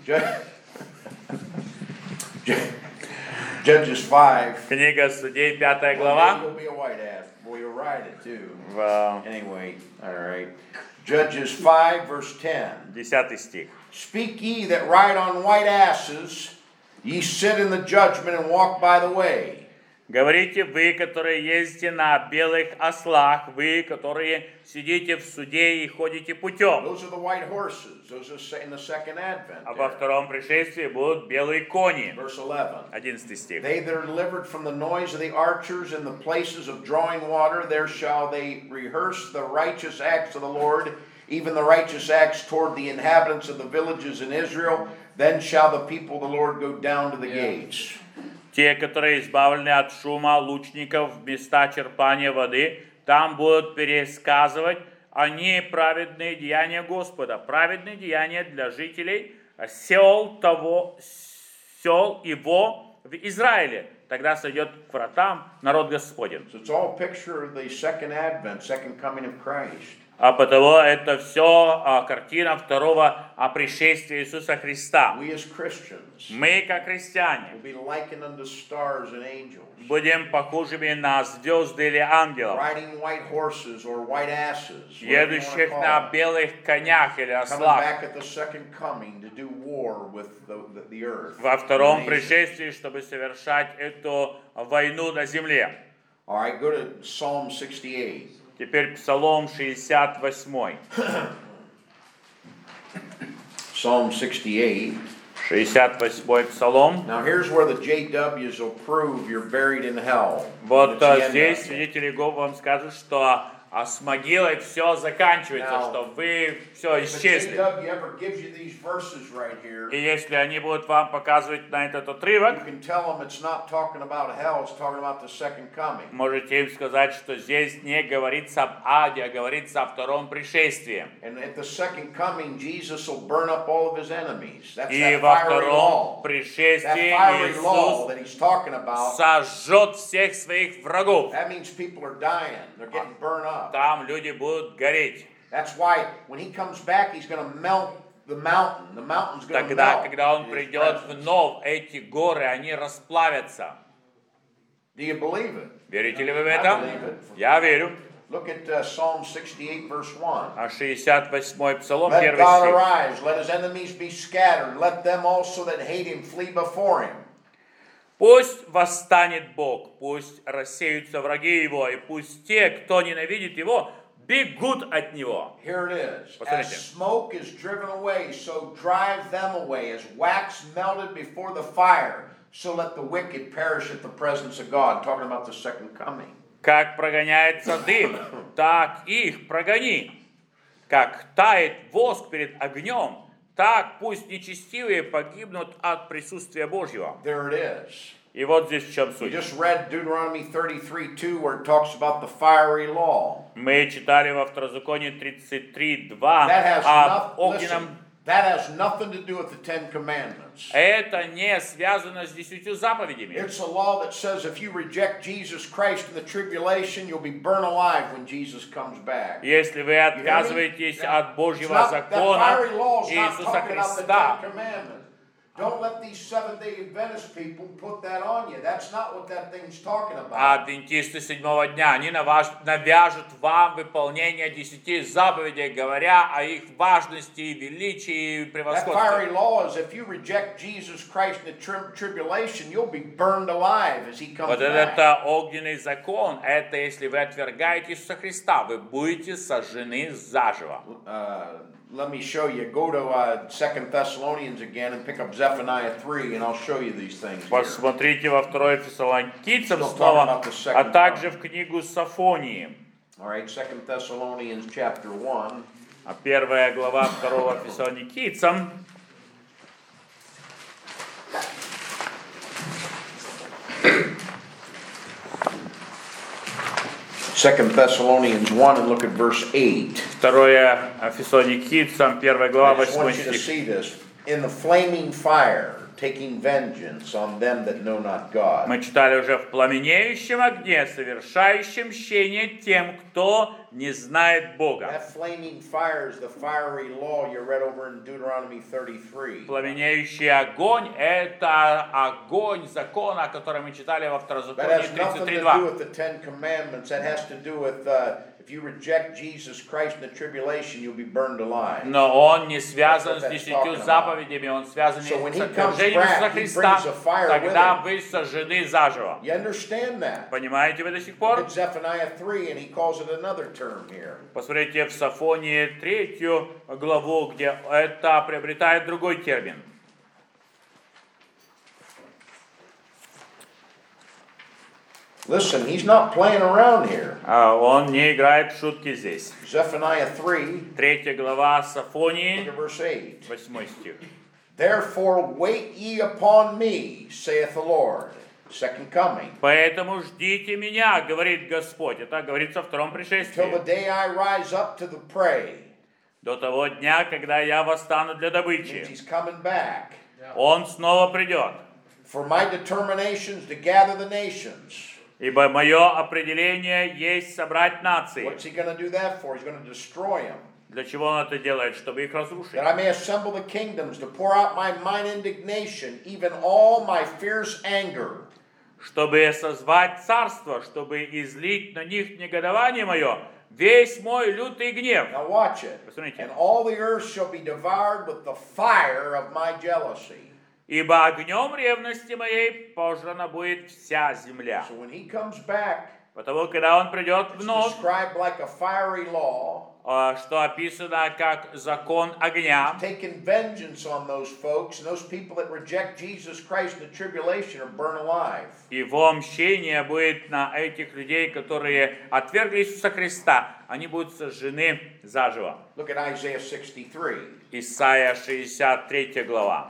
Judges 5. Книга Судей, 5 One day глава. you'll be a white ass. Boy, you'll ride it too. В Anyway, all right. Judges 5, verse 10. 10 стих. Speak ye that ride on white asses, ye sit in the judgment and walk by the way. Говорите вы, которые ездите на белых ослах, вы, которые сидите в суде и ходите путем. Those are the white horses. Those are in the second advent. А во втором пришествии будут белые кони. Verse 11. 11 стих. They that are delivered from the noise of the archers in the places of drawing water, there shall they rehearse the righteous acts of the Lord, even the righteous acts toward the inhabitants of the villages in Israel. Then shall the people of the Lord go down to the gates. Те, которые избавлены от шума лучников в места черпания воды, там будут пересказывать они праведные деяния Господа, праведные деяния для жителей сел его в Израиле. Тогда сойдет к вратам народ Господень. So it's all a picture of the second advent, second coming of Christ. А потому это все картина второго пришествия Иисуса Христа. We as Christians Мы, как христиане, will be likened unto stars and angels, будем похожими на звезды или ангелов, riding white horses or white asses, whatever you wanna едущих call на them, белых конях или coming ослах. back at the second coming to do war with the earth. Во втором the nations. пришествии, чтобы совершать эту войну на земле. All right, go to Psalm 68. Теперь Псалом 68. Psalm 68. 68 Псалом. Now here's where the JWs will prove you're buried in hell. Вот It's the end здесь of it. свидетели Иеговы вам скажут, что с могилой все заканчивается, Now, что вы все If a исчезли. JW ever gives you these verses right here, И если они будут вам показывать на этот you отрывок, can tell them it's not talking about hell, it's talking about the second coming. можете им сказать, что здесь не говорится об аде, а говорится о втором пришествии. And at the second coming, Jesus will burn up all of his enemies. That's И that во fiery втором law. That пришествии fiery law Иисус that he's talking about, сожжет всех своих врагов. that means people are dying. They're getting burned up. Там люди будут гореть. That's why when he comes back, he's going to melt the mountain. The mountain's going to Тогда, melt. когда Он in his придет presence. вновь, эти горы, они расплавятся. Do you believe it? Верите ли вы в I это? believe it. Я верю. Look at Psalm 68, verse 1. А 68 Псалом, Let 1 God стих. arise, let his enemies be scattered, let them also that hate him flee before him. Пусть восстанет Бог, пусть рассеются враги Его, и пусть те, кто ненавидит Его, бегут от Него. Here it is. Посмотрите. As smoke is driven away, so drive them away. As wax melted before the fire, so let the wicked perish at the presence of God. Talking about the second coming. Как прогоняется дым, так их прогони. Как тает воск перед огнем, так пусть нечестивые погибнут от присутствия Божьего. There it is. И вот здесь в чем We суть. just read Deuteronomy 33:2, where it talks about the fiery law. Мы читали во Второзаконии 33:2 That has, об listen, огненном. that has nothing to do with the Ten Commandments. Это не связано с 10 заповедями. It's a law that says if you reject Jesus Christ in the tribulation, you'll be burned alive when Jesus comes back. Если вы отказываетесь от Божьего That закона fiery law is not Иисуса talking about the Христа, Ten Commandments. Don't let these Seventh-day Adventist people put that on you. That's not what that thing's talking about. адвентисты седьмого дня, они навяжут вам выполнение 10 заповедей, говоря о их важности, величии и That превосходстве. fiery law is if you reject Jesus Christ in the tribulation, you'll be burned alive as he comes Вот back. это огненный закон, это если вы отвергаете Иисуса Христа, вы будете сожжены заживо. Let me show you. Go to 2 Thessalonians again and pick up Zephaniah 3, and I'll show you these things here. Посмотрите во 2 Фессалоникийцам Still talking снова, about the second а также в книгу Сафонии. All right, 2 Thessalonians chapter 1. А первая глава 2 Фессалоникийцам. Second Thessalonians 1 and look at verse 8. 2 Фессалоникийцам, 1 глава, I just 8 want you to стих. see this. In the flaming fire, taking vengeance on them that know not God. Мы читали уже в пламенеющем огне, совершающем мщение тем, кто не знает Бога. That flaming fire is the fiery law you read over in Deuteronomy 33. Пламенеющий огонь – это огонь закона, о котором мы читали во That Второзаконии has nothing to do 33:2. with the Ten Commandments. That has to do with If you reject Jesus Christ in the tribulation, you'll be burned alive. Но он не связан с 10 заповедями, он связан с отвержением Иисуса Христа. Тогда вы сожжены заживо. You understand that? Понимаете вы до сих Look пор? at Zephaniah 3, and he calls it another term here. Посмотрите в Сафонии 3 главу, где это приобретает другой термин. Listen, he's not playing around here. Он не играет в шутки здесь. Zephaniah 3, 3 глава look Сафонии, at verse 8. 8 стих. Therefore wait ye upon me, saith the Lord. Second coming. Поэтому ждите меня, говорит Господь. Это говорится в втором Till the пришествии. day I rise up to the prey. До того дня, когда я восстану для Means добычи. he's coming back. Он снова придет. For my determinations to gather the nations. Ибо мое определение есть собрать нации. What's he going to do that for? He's going to destroy them. Для чего он это делает? Чтобы их разрушить. That I may assemble the kingdoms to pour out mine indignation, even all my fierce anger. Чтобы созвать царство, чтобы излить на них негодование мое, весь мой лютый гнев. Now watch it. Посмотрите. And all the earth shall be devoured with the fire of my jealousy. Ибо огнем ревности моей пожрана будет вся земля. So when he comes back, Потому когда он придет it's вновь, described like a fiery law, что описано как закон огня, taking vengeance on those folks, and those people that reject Jesus Christ in the tribulation are burned alive. его мщение будет на этих людей, которые отвергли Иисуса Христа. Они будут сожжены заживо. Look at Isaiah 63. Исайя 63 глава.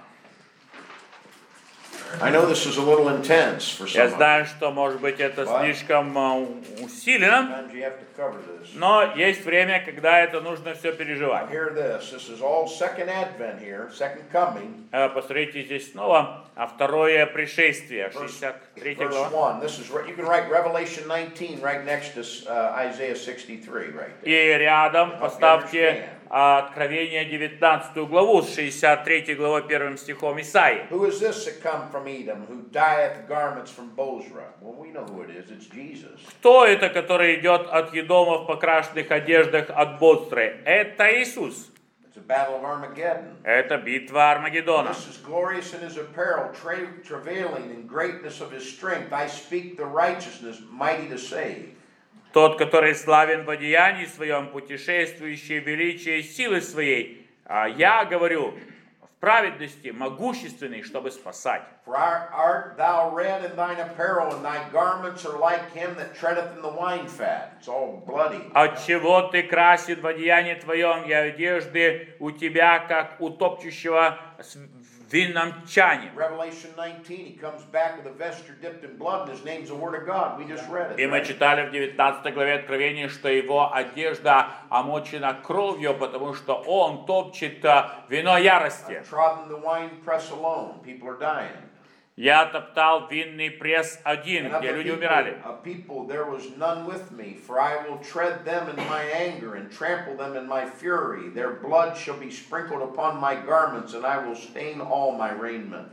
I know this is a little intense for some Я of you. знаю, что, может быть, это слишком усиленно, Sometimes you have to cover this. но есть время, когда это нужно все переживать. Hear this. This is all second advent here, second coming. Посмотрите здесь снова, второе пришествие, 63 Verse глава. 1. This is you can write Revelation 19 right next to Isaiah 63 right there. И рядом поставьте Откровение 19 главу с 63 главой 1 стихом Исаии. Who is this that come from Edom, who dyeth garments from Bozrah? Well, we know who it is. It's Jesus. Кто это, который идет от Едома в покрашенных одеждах от Боцры? Это Иисус. It's a battle of Armageddon. Это битва Армагеддона. This is glorious in his apparel, travailing in greatness of his strength. I speak the righteousness, mighty to save. Тот, который славен в одеянии своем, путешествующий в величии силы своей. Я говорю, в праведности, могущественный, чтобы спасать. For art thou red in thine apparel, and thy garments are like him that treadeth in the wine fat. It's all bloody. Отчего ты красен в одеянии твоем, и одежды у тебя, как у топчущего в винном чане. Revelation 19, he comes back with a vesture dipped in blood, and his name's the Word of God. We just read it. И мы читали в 19 главе Откровения, что его одежда омочена кровью, потому что он топчет вино ярости. Trodden the wine press alone. People are dying. Я топтал винный пресс один, And of где the люди умирали. people there was none with me, for I will tread them in my anger and trample them in my fury. Their blood shall be sprinkled upon my garments, and I will stain all my raiment.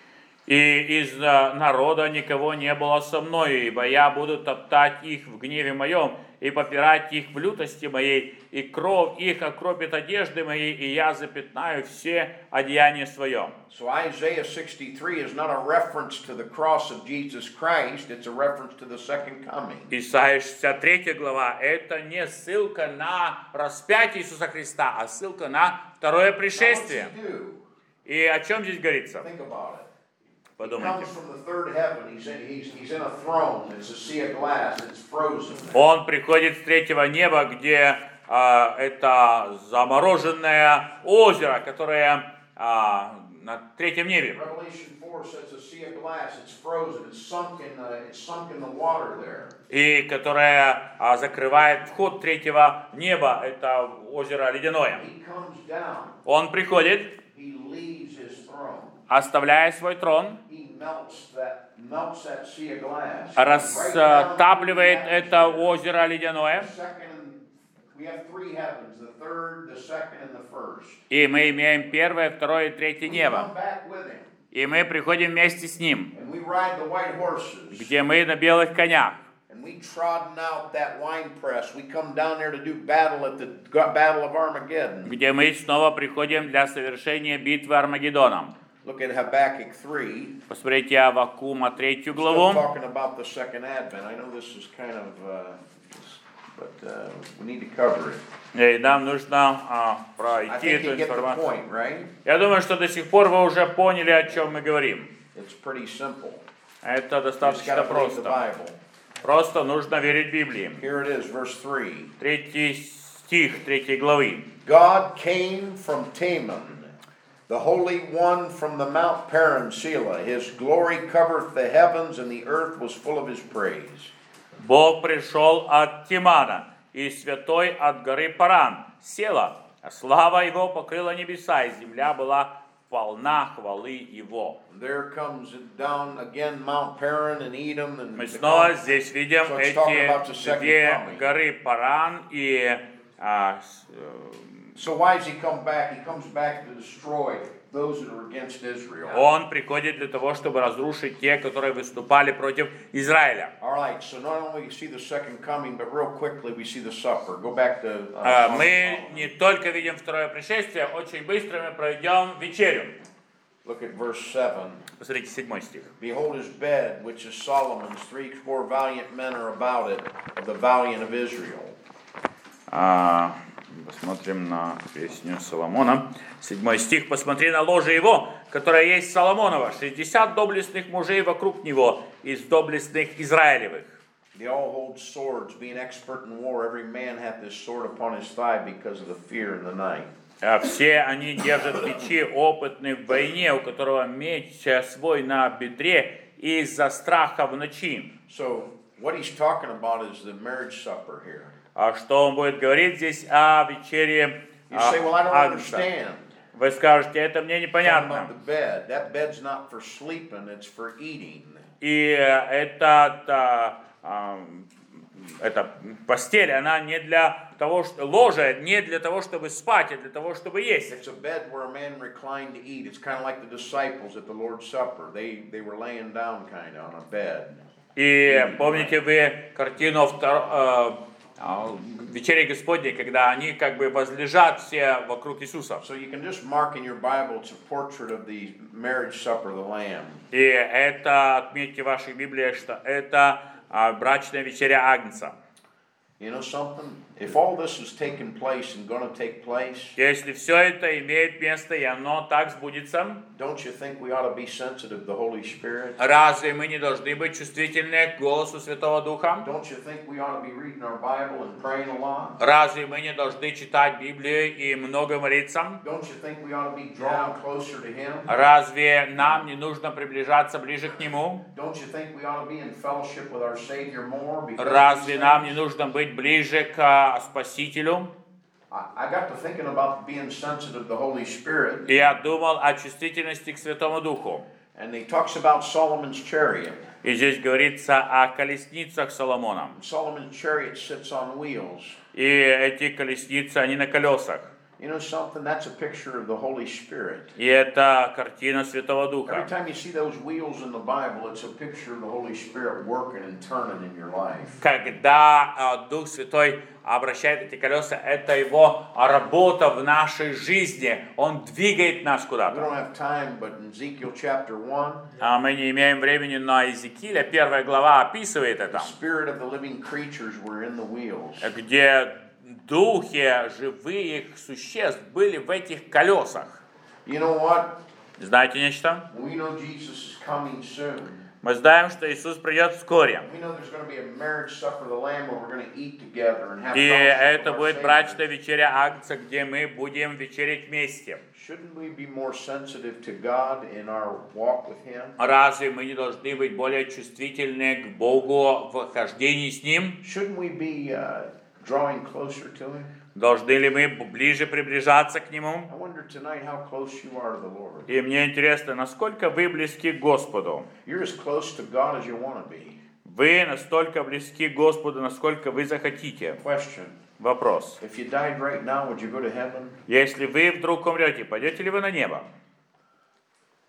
И из народа никого не было со мною, ибо я буду топтать их в гневе моем и попирать их в лютости моей, и кровь их окропит одежды мои, и я запятнаю все одеяния свое. So Isaiah 63 is not a reference to the cross of Jesus Christ, it's a reference to the second coming. Исайя 63 глава – это не ссылка на распятие Иисуса Христа, а ссылка на второе Now, what's пришествие. he do? И о чем здесь говорится? Think about it. He Подумайте. comes from the third heaven. He's in a throne. It's a sea of glass. It's frozen. Он приходит с третьего неба, где это замороженное озеро, которое на третьем небе. Revelation 4 says a sea of glass. It's frozen. It's sunk in the water there. И которое закрывает вход третьего неба, это озеро ледяное. He comes down. Он приходит, He leaves his throne. оставляя свой трон, He melts that sea of glass. растапливает это озеро ледяное. We have three heavens: the third, the second, and the first. И мы имеем первое, второе и третье We небо. come back with him, И мы приходим вместе с ним, and we ride the white horses. где мы на белых конях. and we trodden out that wine press. We come down there to do battle at the Battle of Armageddon. Где мы снова приходим для совершения битвы Армагеддоном. Look at Habakkuk 3. Посмотрите Аввакума 3 Still главу. talking about the second advent. I know this is kind of, but we need to cover it. И нам нужно I пройти think эту you get the информацию. point, right? Я думаю, что до сих пор вы уже поняли, о чем мы говорим. It's pretty simple. Это You just достаточно got to believe the просто. Bible. Просто нужно верить Библии. Here it is, verse 3. 3 стих 3 главы. God came from Teman, the Holy One from the Mount Paran, Selah. His glory covereth the heavens, and the earth was full of his praise. Бог пришел от Тимана, и святой от горы Паран, Села. Слава его покрыла небеса, и земля была полна хвалы его. There comes down again Mount Paran and Edom. And Мы снова здесь видим So it's talking about the эти second две coming. горы Паран и So why does he come back? He comes back to destroy those that are against Israel. он приходит для того, чтобы разрушить те, которые выступали против Израиля. All right, so not only we see the second coming, but real quickly we see the supper. Go back to... Мы не только видим второе пришествие, очень быстро мы пройдем вечерю. Look at verse 7. Посмотрите 7 стих. Behold his bed, which is Solomon's. 3 valiant men are about it, of the valiant of Israel. Посмотрим на песню Соломона. 7 стих. «Посмотри на ложе его, которое есть Соломонова, 60 доблестных мужей вокруг него, из доблестных Израилевых». They all hold swords, being expert in war. Every man hath this sword upon his thigh because of the fear in the night. Все они держат мечи, опытны в войне, у которого меч свой на бедре из-за страха в ночи. So what he's talking about is the marriage supper here. А что он будет говорить здесь о вечере You say, well, I don't Агнца? understand. Вы скажете, это мне Talking непонятно. about the bed. That bed's not for sleeping, it's for eating. И эта постель, она не для того, что ложе не для того, чтобы спать, а для того, чтобы есть. It's a bed where a man reclined to eat. It's kind of like the disciples at the Lord's Supper. They were laying down kind of on a bed. И помните вы картину вечери Господней, когда они как бы возлежат все вокруг Иисуса. So you can just mark in your Bible, it's a portrait of the marriage supper of the Lamb. И это, отметьте в вашей Библии, что это брачная вечеря Агнца. You know something? If all this is taking place and going to take place, Если все это имеет место и оно так сбудется, don't you think we ought to be sensitive to the Holy Spirit? разве мы не должны быть чувствительны к голосу Святого Духа? Don't you think we ought to be reading our Bible and praying a lot? Разве мы не должны читать Библию и много молиться? Don't you think we ought to be drawn closer to Him? Разве нам не нужно приближаться ближе к Нему? Don't you think we ought to be in fellowship with our Savior more? Because of Разве these нам не things? нужно быть ближе к Спасителю? I got to thinking about being sensitive to the Holy Spirit. И я думал о чувствительности к Святому Духу. And he talks about Solomon's chariot. И здесь говорится о колесницах Соломона. Solomon's chariot sits on wheels. И эти колесницы, они на колесах. You know something? That's a picture of the Holy Spirit. И это картина Святого Every Духа. time you see those wheels in the Bible, it's a picture of the Holy Spirit working and turning in your life. Когда Дух Святой обращает эти колеса, это Его работа в нашей жизни. Он двигает нас We куда-то. don't have time, but in Ezekiel chapter 1, Мы не имеем времени, но Иезекииля, 1 глава, описывает the это. spirit of the living creatures were in the wheels. Где духи живых существ были в этих колесах. You know what? Знаете нечто? We know Jesus is coming soon. Мы знаем, что Иисус придет вскоре. We know there's going to be a marriage supper of the Lamb where we're going to eat together and have И fellowship это with our будет Savior. брачная вечеря Агнца, где мы будем вечерять вместе. Shouldn't we be more sensitive to God in our walk with Him? Разве мы не должны быть более чувствительны к Богу в хождении с Ним? Shouldn't we be drawing closer to Him? Должны ли мы ближе приближаться к Нему? I wonder tonight how close you are to the Lord. И мне интересно, насколько вы близки к Господу? You're as close to God as you want to be. Вы настолько близки к Господу, насколько вы захотите. Question. Вопрос. If you died right now, would you go to heaven? Если вы вдруг умрете, пойдете ли вы на небо?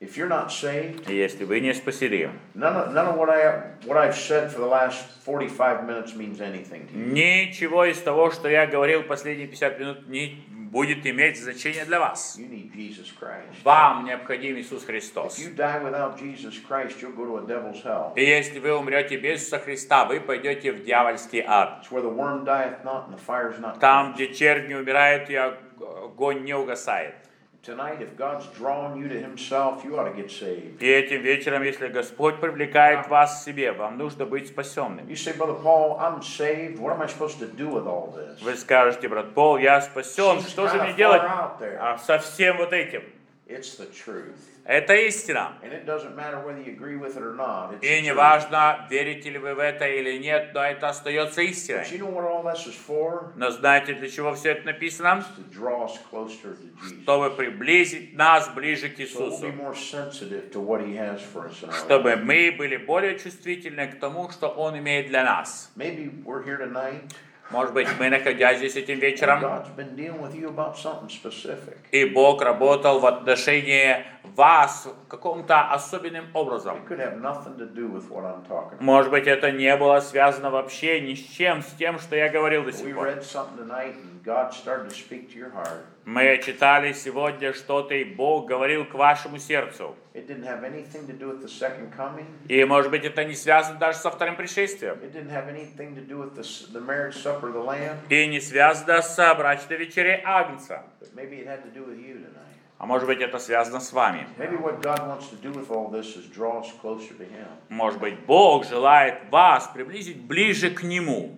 If you're not saved, И если вы не спасены, none of what I've said for the last 45 minutes means anything to you. ничего из того, что я говорил последние 50 минут, не будет иметь значения для вас. You need Jesus Christ. Вам необходим Иисус Христос. If you die without Jesus Christ, you'll go to a devil's hell. И если вы умрете без Иисуса Христа, вы пойдете в дьявольский ад. It's where the worm dieth not and the fire is not Там, quenched. где червь не умирает и огонь не угасает. Tonight, if God's drawing you to Himself, you ought to get saved. И этим вечером, если Господь привлекает вас к себе, вам нужно быть спасенным. You say, Brother Paul, I'm saved. What am I supposed to do with all this? Вы скажете, брат Пол, я спасен, Seems что же kinda мне делать far out there. со всем вот этим? It's the truth. Это истина. And it doesn't matter whether you agree with it or not. It's И the не truth. важно, верите ли вы в это или нет, но это остается But истиной. you know what all this is for? Но знаете, для чего все это написано? It's to draw us closer to Jesus. Чтобы приблизить нас ближе к So we'll Иисусу. be more sensitive to what He has for us in our Чтобы life. мы были более чувствительны к тому, что Он имеет для нас. Maybe we're here tonight. Может быть, мы, находясь здесь этим вечером, God's been dealing with you about something specific. и Бог работал в отношении вас каким-то особенным образом. It could have nothing to do with what I'm talking about. Может быть, это не было связано вообще ни с чем, с тем, что я говорил до We сих пор. read something tonight and God started to speak to your heart. Мы читали сегодня что-то, и Бог говорил к вашему сердцу. It didn't have anything to do with the second coming. И, может быть, это не связано даже со вторым пришествием. It didn't have anything to do with the marriage supper of the Lamb. И не связано с брачной вечерей Агнца. But maybe it had to do with you tonight. А может быть, это связано с вами. Maybe what God wants to do with all this is draw us closer to Him. Может быть, Бог желает вас приблизить ближе к Нему.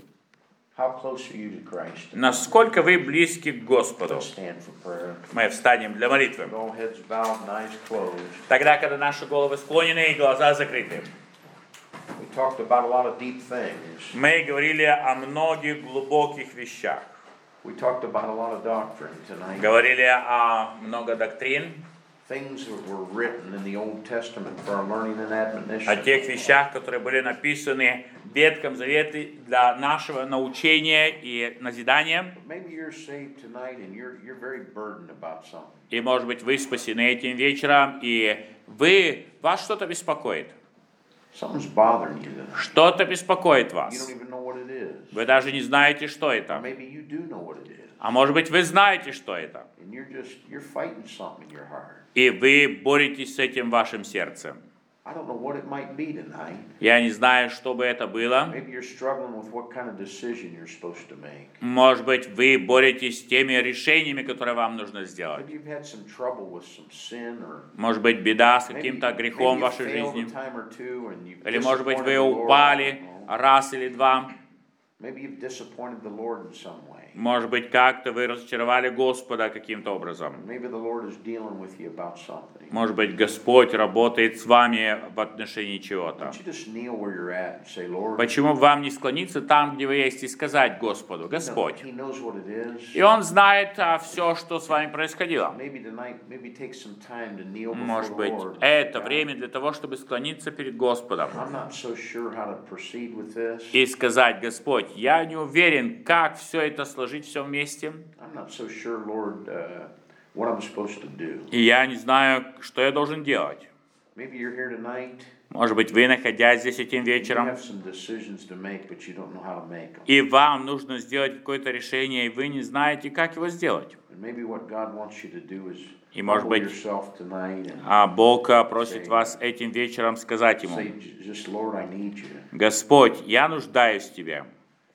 How close are you to Christ? Насколько вы близки к Господу. Let's stand for prayer. Мы встанем для молитвы. With all heads bowed and eyes closed. Тогда, когда наши головы склонены и глаза закрыты. We talked about a lot of deep things. Мы говорили о многих глубоких вещах. We talked about a lot of doctrine tonight. Говорили о много доктрин, Things that were written in the Old Testament for our learning and admonition. о тех вещах, которые были написаны в Ветхом Завете для нашего научения и назидания. Maybe you're saved tonight and you're very burdened about something. И, может быть, вы спасены этим вечером, и вас что-то беспокоит. Something's bothering you tonight. Что-то беспокоит You вас. don't even know what it is. Вы даже не знаете, что Or это. maybe you do know what it is. А может быть, вы знаете, что это. And you're fighting something in your heart. И вы боретесь с этим в вашем сердце. I don't know what it might be tonight. Я не знаю, что бы это было. Maybe you're struggling with what kind of decision you're supposed to make. Может быть, вы боретесь с теми решениями, которые вам нужно сделать. Maybe you've had some trouble with some sin or Может быть, беда с maybe, каким-то maybe грехом в you вашей failed жизни. a time or two and you've Или, может быть, disappointed вы the Lord. I упали don't know. раз или два. Maybe you've disappointed the Lord in some way. Может быть, как-то вы разочаровали Господа каким-то образом. Maybe the Lord is dealing with you about something. Может быть, Господь работает с вами в отношении чего-то. Why don't you just kneel where you're at and say, Lord, Почему бы вам не склониться там, где вы есть, и сказать Господу: Господь. He knows what it is. И Он знает все, что с вами происходило. Maybe tonight, maybe take some time to kneel before Может the быть, Lord. это God, время для того, чтобы склониться перед Господом I'm not so sure how to proceed with this. и сказать: Господь, я не уверен, как все это сложить все вместе, I'm not so sure, Lord, what I'm supposed to do. и я не знаю, что я должен делать. Maybe you're here tonight. Может быть, вы, находясь здесь этим You вечером, have some decisions to make, but you don't know how to make them. и вам нужно сделать какое-то решение, и вы не знаете, как его сделать. And maybe what God wants you to do is И, может humble быть, yourself tonight and А Бог просит вас этим вечером сказать Ему: say, just Lord, I need you. Господь, я нуждаюсь в Тебе.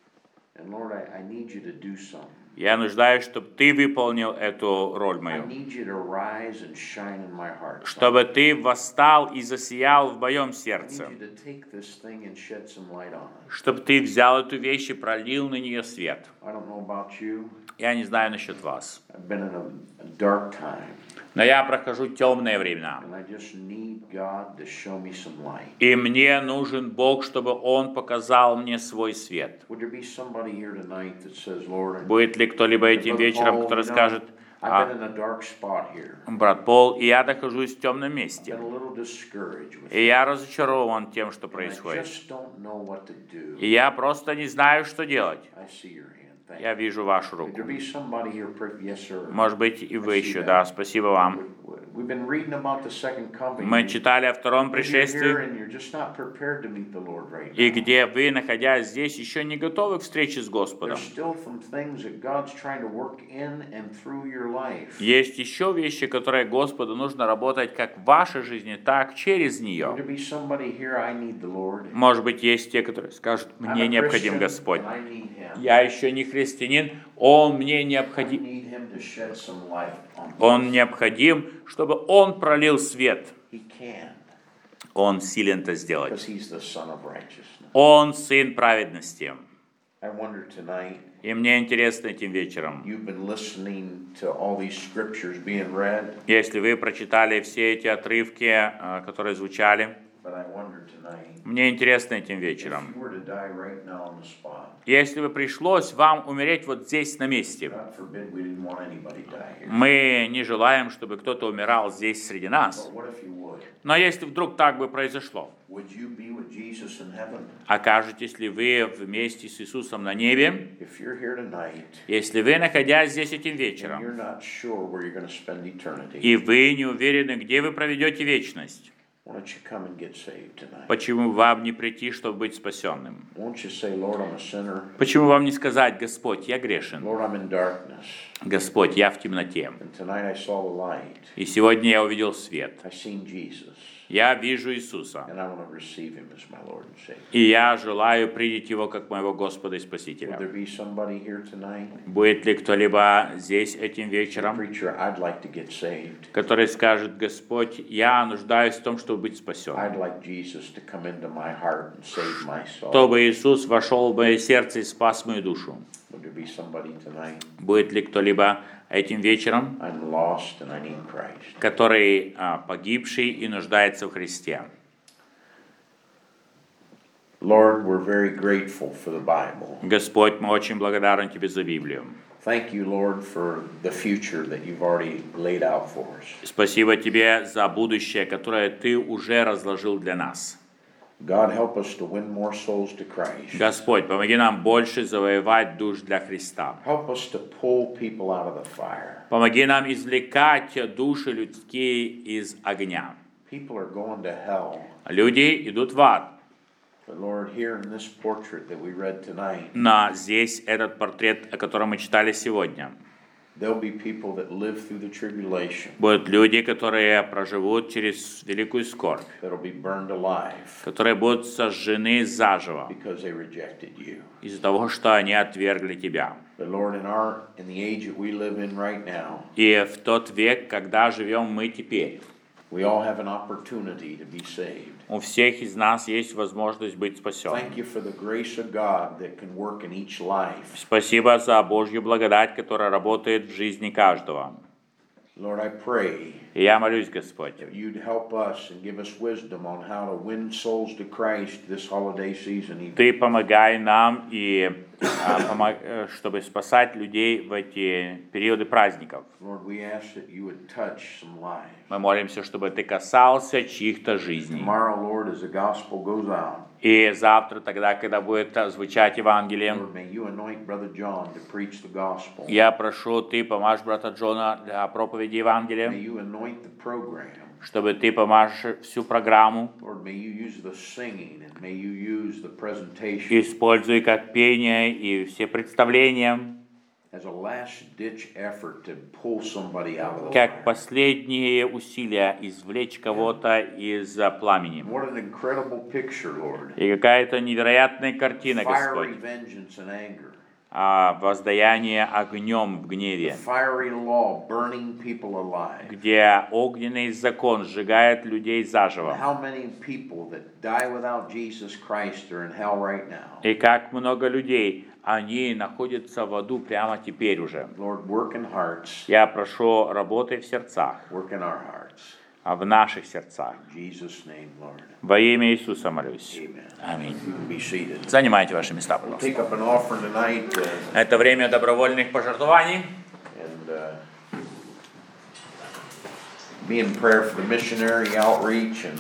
And Lord, I need you to do something. Я нуждаюсь, чтобы Ты выполнил эту роль I мою. need you to rise and shine in my heart. Чтобы Ты восстал и засиял в моем I need сердце. you to take this thing and shed some light on it. Чтобы Ты взял эту вещь и пролил на нее свет. I don't know about you. Я не знаю насчет вас, I've been in a dark time, но я прохожу темные времена. and I just need God to show me some light. И мне нужен Бог, чтобы Он показал мне свой свет. Would there be somebody here tonight that says, Lord, Будет ли кто-либо этим вечером, который скажет: I've been in a dark spot here. брат Пол, и я нахожусь в темном Been месте, a little discouraged with и я разочарован тем, что it. I происходит. just don't know what to do. И я просто не знаю, что делать. I see your hand. Thank Я you. вижу вашу Could there руку. be somebody here? Yes, sir. Может быть, и вы еще, да, спасибо вам. Would we've been reading about the second coming. Мы читали о втором Maybe you're here пришествии, and you're just not prepared to meet the Lord right и now. где вы, находясь здесь, еще не готовы к встрече с Господом. There's still some things that God's trying to work in and through your life. Есть еще вещи, которые Господу нужно работать как в вашей жизни, так через нее. There be somebody here, I need the Lord. Может быть, есть те, которые скажут, мне I'm a необходим Christian, Господь. and I need Him. Я еще не христианин, Он мне I необходим. need Him to shed some light on me. Он необходим, чтобы Он пролил свет. He can, Он силен это сделать. because He's the Son of Righteousness. Он сын праведности. I wonder tonight, И мне интересно этим вечером, you've been listening to all these scriptures being read, если вы прочитали все эти отрывки, которые звучали, but I wonder tonight, мне интересно этим if вечером, you were to die right now on the spot, если бы пришлось вам умереть вот здесь на месте. God forbid we didn't want anybody to die here, Мы не желаем, чтобы кто-то умирал здесь среди нас. but what if you would? Но если вдруг так бы произошло, Would you be with Jesus in heaven? окажетесь ли вы вместе с Иисусом на небе? If you're here tonight Если вы, находясь здесь этим and вечером, you're not sure where you're going to spend eternity, и вы не уверены, где вы проведете вечность, why don't you come and get saved tonight? почему вам не прийти, чтобы быть спасенным? Won't you say, Lord, I'm a sinner. Почему вам не сказать, Господь, я грешен, Lord, I'm in darkness. Господь, я в темноте, And tonight I saw the light. и сегодня я увидел свет, I seen Jesus. я вижу Иисуса, And I want to receive Him as my Lord and Savior. и я желаю принять Его как моего Господа и Will Спасителя. there be somebody here tonight? Будет ли кто-либо здесь этим вечером, Preacher, I'd like to get saved. который скажет, Господь, я нуждаюсь в том, чтобы быть I'd спасенным, like Jesus to come into my heart and save my soul. чтобы Иисус вошел в мое сердце и спас мою душу. Would there be somebody tonight? Будет ли кто-либо этим вечером, I'm lost and I need Christ. который погибший и нуждается в Христе? Lord, we're very grateful for the Bible. Господь, мы очень благодарны Тебе за Библию. Thank you, Lord, for the future that you've already laid out for us. Спасибо Тебе за будущее, которое Ты уже разложил для нас. God, help us to win more souls to Christ. Господь, помоги нам больше завоевать душ для Христа. Help us to pull people out of the fire. Помоги нам извлекать души людские из огня. People are going to hell. Люди идут в ад. But Lord, here in this portrait that we read tonight, Но здесь этот портрет, о котором мы читали сегодня. there'll be people that live through the tribulation, Будут люди, которые проживут через великую скорбь, that'll be burned alive которые будут сожжены заживо because they rejected you. из-за того, что они отвергли Тебя. But Lord, in the age that we live in right now, И в тот век, когда живем мы теперь, we all have an opportunity to be saved. у всех из нас есть возможность быть спасенным. Thank you for the grace of God that can work in each life. Спасибо за Божью благодать, которая работает в жизни каждого. Lord, I pray И я молюсь, Господь, that you'd help us and give us wisdom on how to win souls to Christ this holiday season. Ты помогай нам, чтобы спасать людей в эти периоды праздников. Lord, we ask that you would touch some lives. Мы молимся, чтобы Ты касался чьих-то жизней. Tomorrow, Lord, as the gospel goes out, И завтра, тогда, когда будет звучать Евангелие, Lord, may you anoint Brother John to preach the gospel. я прошу, Ты помажь брата Джона для проповеди Евангелия, May you anoint the program. чтобы Ты помажь всю программу, Lord, may you use the singing and may you use the presentation используй как пение и все представления, as a last-ditch effort to pull somebody out of the как fire. последние усилия извлечь кого-то из пламени. What an incredible picture, Lord. И какая-то невероятная картина, Господь, Fiery vengeance and anger. воздаяние огнем в гневе, Fiery law burning people alive. где огненный закон сжигает людей заживо. How many people that die without Jesus Christ are in hell right now? И как много людей, они находятся в аду прямо теперь уже. Lord, work in hearts. Я прошу, работай в сердцах, Work in our hearts. в наших сердцах. In Jesus' name, Lord. Во имя Иисуса молюсь. Amen. Аминь. You can be seated. Занимайте ваши места, пожалуйста. Take up an offering tonight Это время добровольных пожертвований. and be in prayer for the missionary outreach and